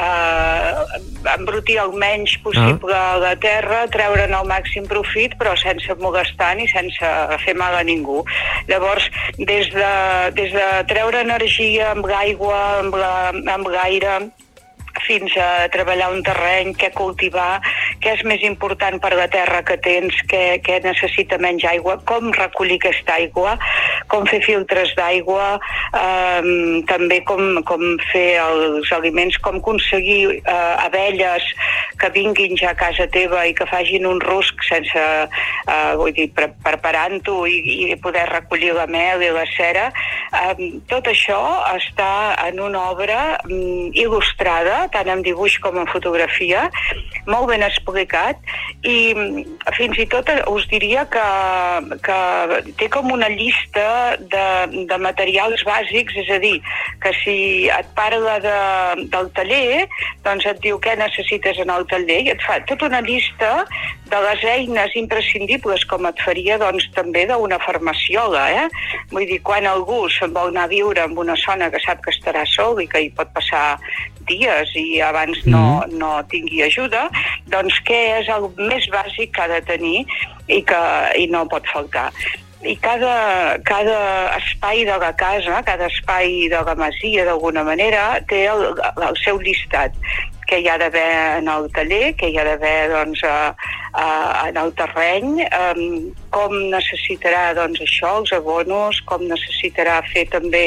embrutir el menys possible la terra, treure'n el màxim profit, però sense molestar ni sense fer mal a ningú. Llavors, des de treure energia amb l'aigua, amb l'aire, fins a treballar un terreny, què cultivar, què és més important per la terra que tens, què necessita menys aigua, com recollir aquesta aigua, com fer filtres d'aigua, també com fer els aliments, com aconseguir abelles que vinguin ja a casa teva i que facin un rusc sense, vull dir, preparant-ho i poder recollir la mel i la cera. Tot això està en una obra il·lustrada, tant en dibuix com en fotografia, molt ben explicat, i fins i tot us diria que té com una llista de materials bàsics, és a dir, que si et parla del taller, doncs et diu què necessites en el taller i et fa tota una llista de les eines imprescindibles, com et faria doncs també d'una farmaciola, Vull dir, quan algú se'n vol anar a viure en una zona que sap que estarà sol i que hi pot passar dies i abans no tingui ajuda, doncs què és el més bàsic que ha de tenir i no pot faltar. I cada espai de la casa, cada espai de la masia, d'alguna manera, té el seu llistat, què hi ha d'haver en el taller, què hi ha d'haver doncs, en el terreny, com necessitarà doncs, això, els abonos, com necessitarà fer també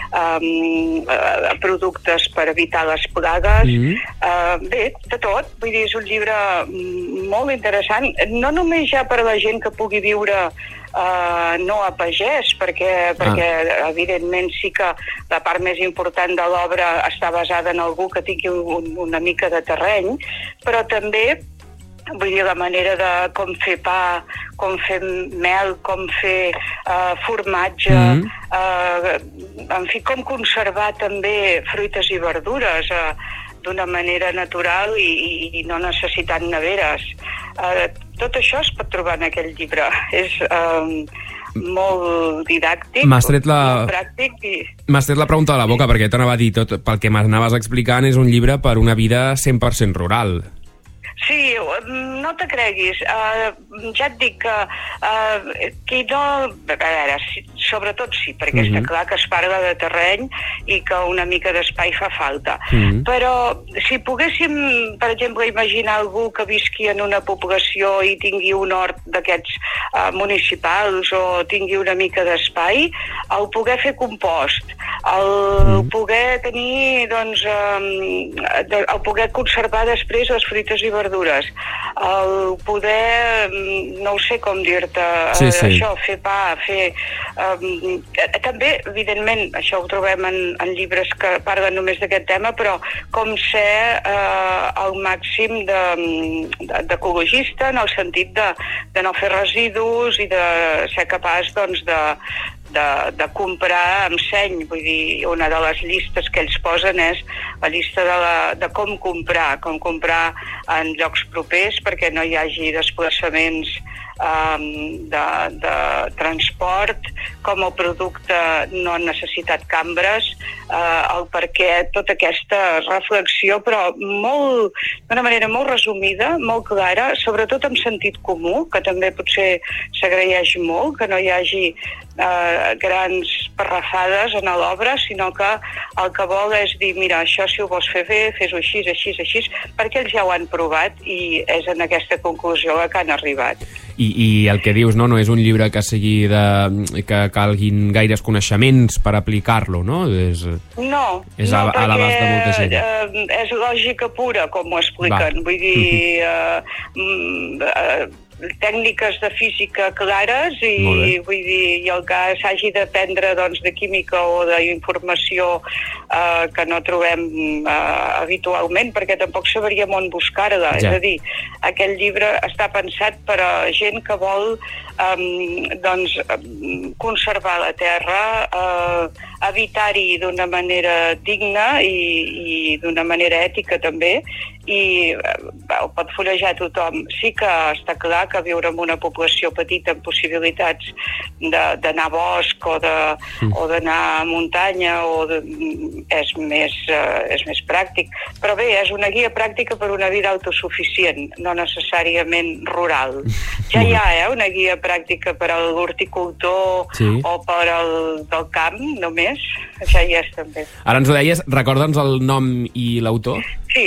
productes per evitar les plagues. Bé, de tot. Vull dir, és un llibre molt interessant, no només ja per a la gent que pugui viure no a pagès, perquè evidentment sí que la part més important de l'obra està basada en algú que tingui una mica de terreny, però també vull dir, la manera de com fer pa, com fer mel, com fer formatge, en fi, com conservar també fruites i verdures d'una manera natural i no necessitant neveres. Tot això es pot trobar en aquell llibre. És molt didàctic, M'has tret molt pràctic i... M'has tret la pregunta de la boca, perquè t'anava a dir tot, pel que m'anaves explicant, és un llibre per una vida 100% rural. Sí, no te creguis. Ja et dic que qui no... A veure, sobretot sí, perquè està clar que es parla de terreny i que una mica d'espai fa falta. Però si poguéssim, per exemple, imaginar algú que visqui en una població i tingui un hort d'aquests municipals o tingui una mica d'espai, el poder fer compost, el poder tenir, doncs, el poder conservar després les fruites i verdures, el poder, no ho sé com dir-te, això, fer pa, fer... també, evidentment, això ho trobem en llibres que parlen només d'aquest tema, però com ser al màxim d'ecologista, en el sentit de no fer residus i de ser capaç, doncs, de comprar amb seny. Vull dir, una de les llistes que ells posen és la llista de com comprar en llocs propers perquè no hi hagi desplaçaments de transport, com el producte no ha necessitat cambres, el perquè tota aquesta reflexió, però d'una manera molt resumida, molt clara, sobretot amb sentit comú, que també potser s'agraeix molt, que no hi hagi grans parrafades en l'obra, sinó que el que vol és dir, mira, això si ho vols fer bé, fes-ho així, així, així, perquè ells ja ho han provat i és en aquesta conclusió que han arribat. I el que dius, no és un llibre que sigui que calguin gaires coneixements per aplicar-lo, no? És a l'abast de molta gent. És lògica pura, com ho expliquen. Vull dir, tècniques de física clares i vull dir, i el que s'hagi d'aprendre de química o d'informació que no trobem habitualment, perquè tampoc sabríem on buscar-la. És a dir, aquest llibre està pensat per a gent que vol conservar la terra, habitar-hi d'una manera digna i d'una manera ètica també, i ho pot fullejar tothom. Sí que està clar que viure en una població petita amb possibilitats d'anar a bosc o d'anar a muntanya és més pràctic, però bé, és una guia pràctica per una vida autosuficient, no necessàriament rural. Ja hi ha una guia pràctica per a l'horticultor o per al del camp, només, ja hi és també. Ara ens ho deies, recorda'ns el nom i l'autor? Sí,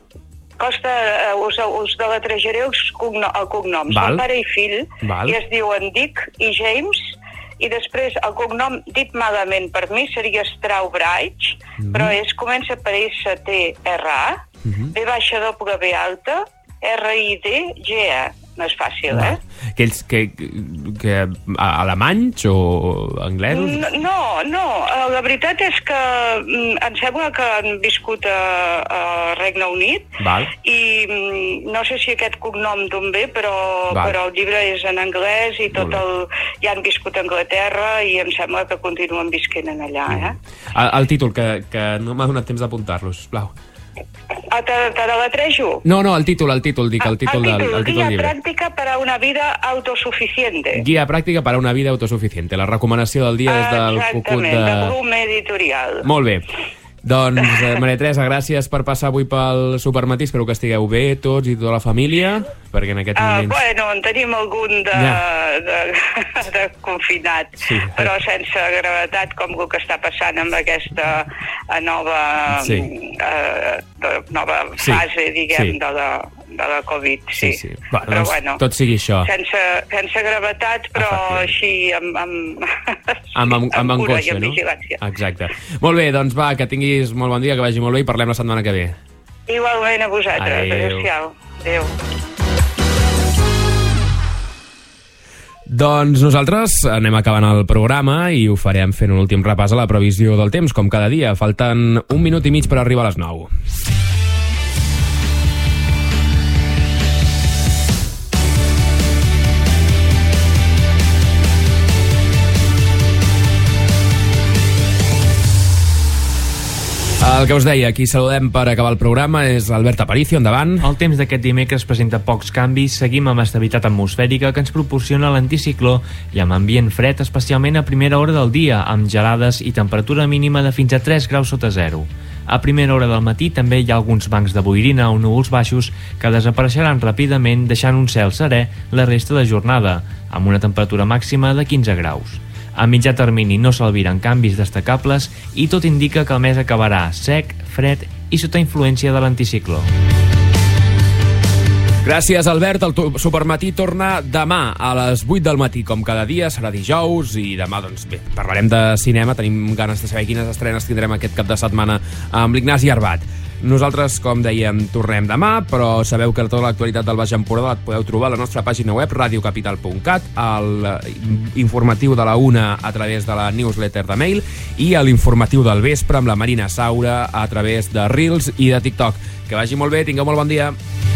us deletrejaré els cognoms. Són pare i fill, i es diuen Dick i James, i després el cognom dit malament per mi seria Strawbridge, però comença per S-T-R-A, B-W-A, R-I-D-G-A. No és fàcil, Aquells que alemanys o anglesos? No, la veritat és que em sembla que han viscut a Regne Unit i no sé si aquest cognom d'on ve, però el llibre és en anglès i ja han viscut a Anglaterra i em sembla que continuen visquent allà. El títol, que no m'ha donat temps d'apuntar-lo, sisplau. Te deletrejo? No, el títol, dic, el títol del llibre. Guía práctica para una vida autosuficiente. Guía práctica para una vida autosuficiente. La recomanació del dia és del Cucut de... Exactament, de Bloom Editorial. Molt bé. Doncs, Maria Teresa, gràcies per passar avui pel Supermatí. Espero que estigueu bé tots i tota la família, perquè en aquests moments... Bueno, en tenim algun de confinat, però sense gravetat, com el que està passant amb aquesta nova fase, diguem, de la Covid. Però bueno, tot sigui això. Sense gravetat, però així amb cura i amb vigilància. Exacte. Molt bé, doncs va, que tinguis molt bon dia, que vagi molt bé i parlem la setmana que ve. Igualment a vosaltres. Adéu-siau. Adéu. Doncs nosaltres anem acabant el programa i ho farem fent un últim repàs a la previsió del temps, com cada dia. Falten 1 minut i mig per arribar a les 9. El que us deia, aquí saludem per acabar el programa és Albert Aparicio, endavant. El temps d'aquest dimecres presenta pocs canvis, seguim amb estabilitat atmosfèrica que ens proporciona l'anticicló i amb ambient fred, especialment a primera hora del dia, amb gelades i temperatura mínima de fins a 3 graus sota zero. A primera hora del matí també hi ha alguns bancs de boirina o núvols baixos que desapareixeran ràpidament, deixant un cel serè la resta de jornada, amb una temperatura màxima de 15 graus. A mitjà termini no s'albiren canvis destacables i tot indica que el mes acabarà sec, fred i sota influència de l'anticicló. Gràcies, Albert. El Supermatí torna demà a les 8 del matí, com cada dia, serà dijous, i demà, doncs bé, parlarem de cinema. Tenim ganes de saber quines estrenes tindrem aquest cap de setmana amb l'Ignasi Arbat. Nosaltres, com dèiem, tornem demà, però sabeu que tota l'actualitat del Baix Empordà la podeu trobar a la nostra pàgina web, radiocapital.cat, l'informatiu de la 1 a través de la newsletter de Mail i a l'informatiu del vespre amb la Marina Saura a través de Reels i de TikTok. Que vagi molt bé, tingueu molt bon dia.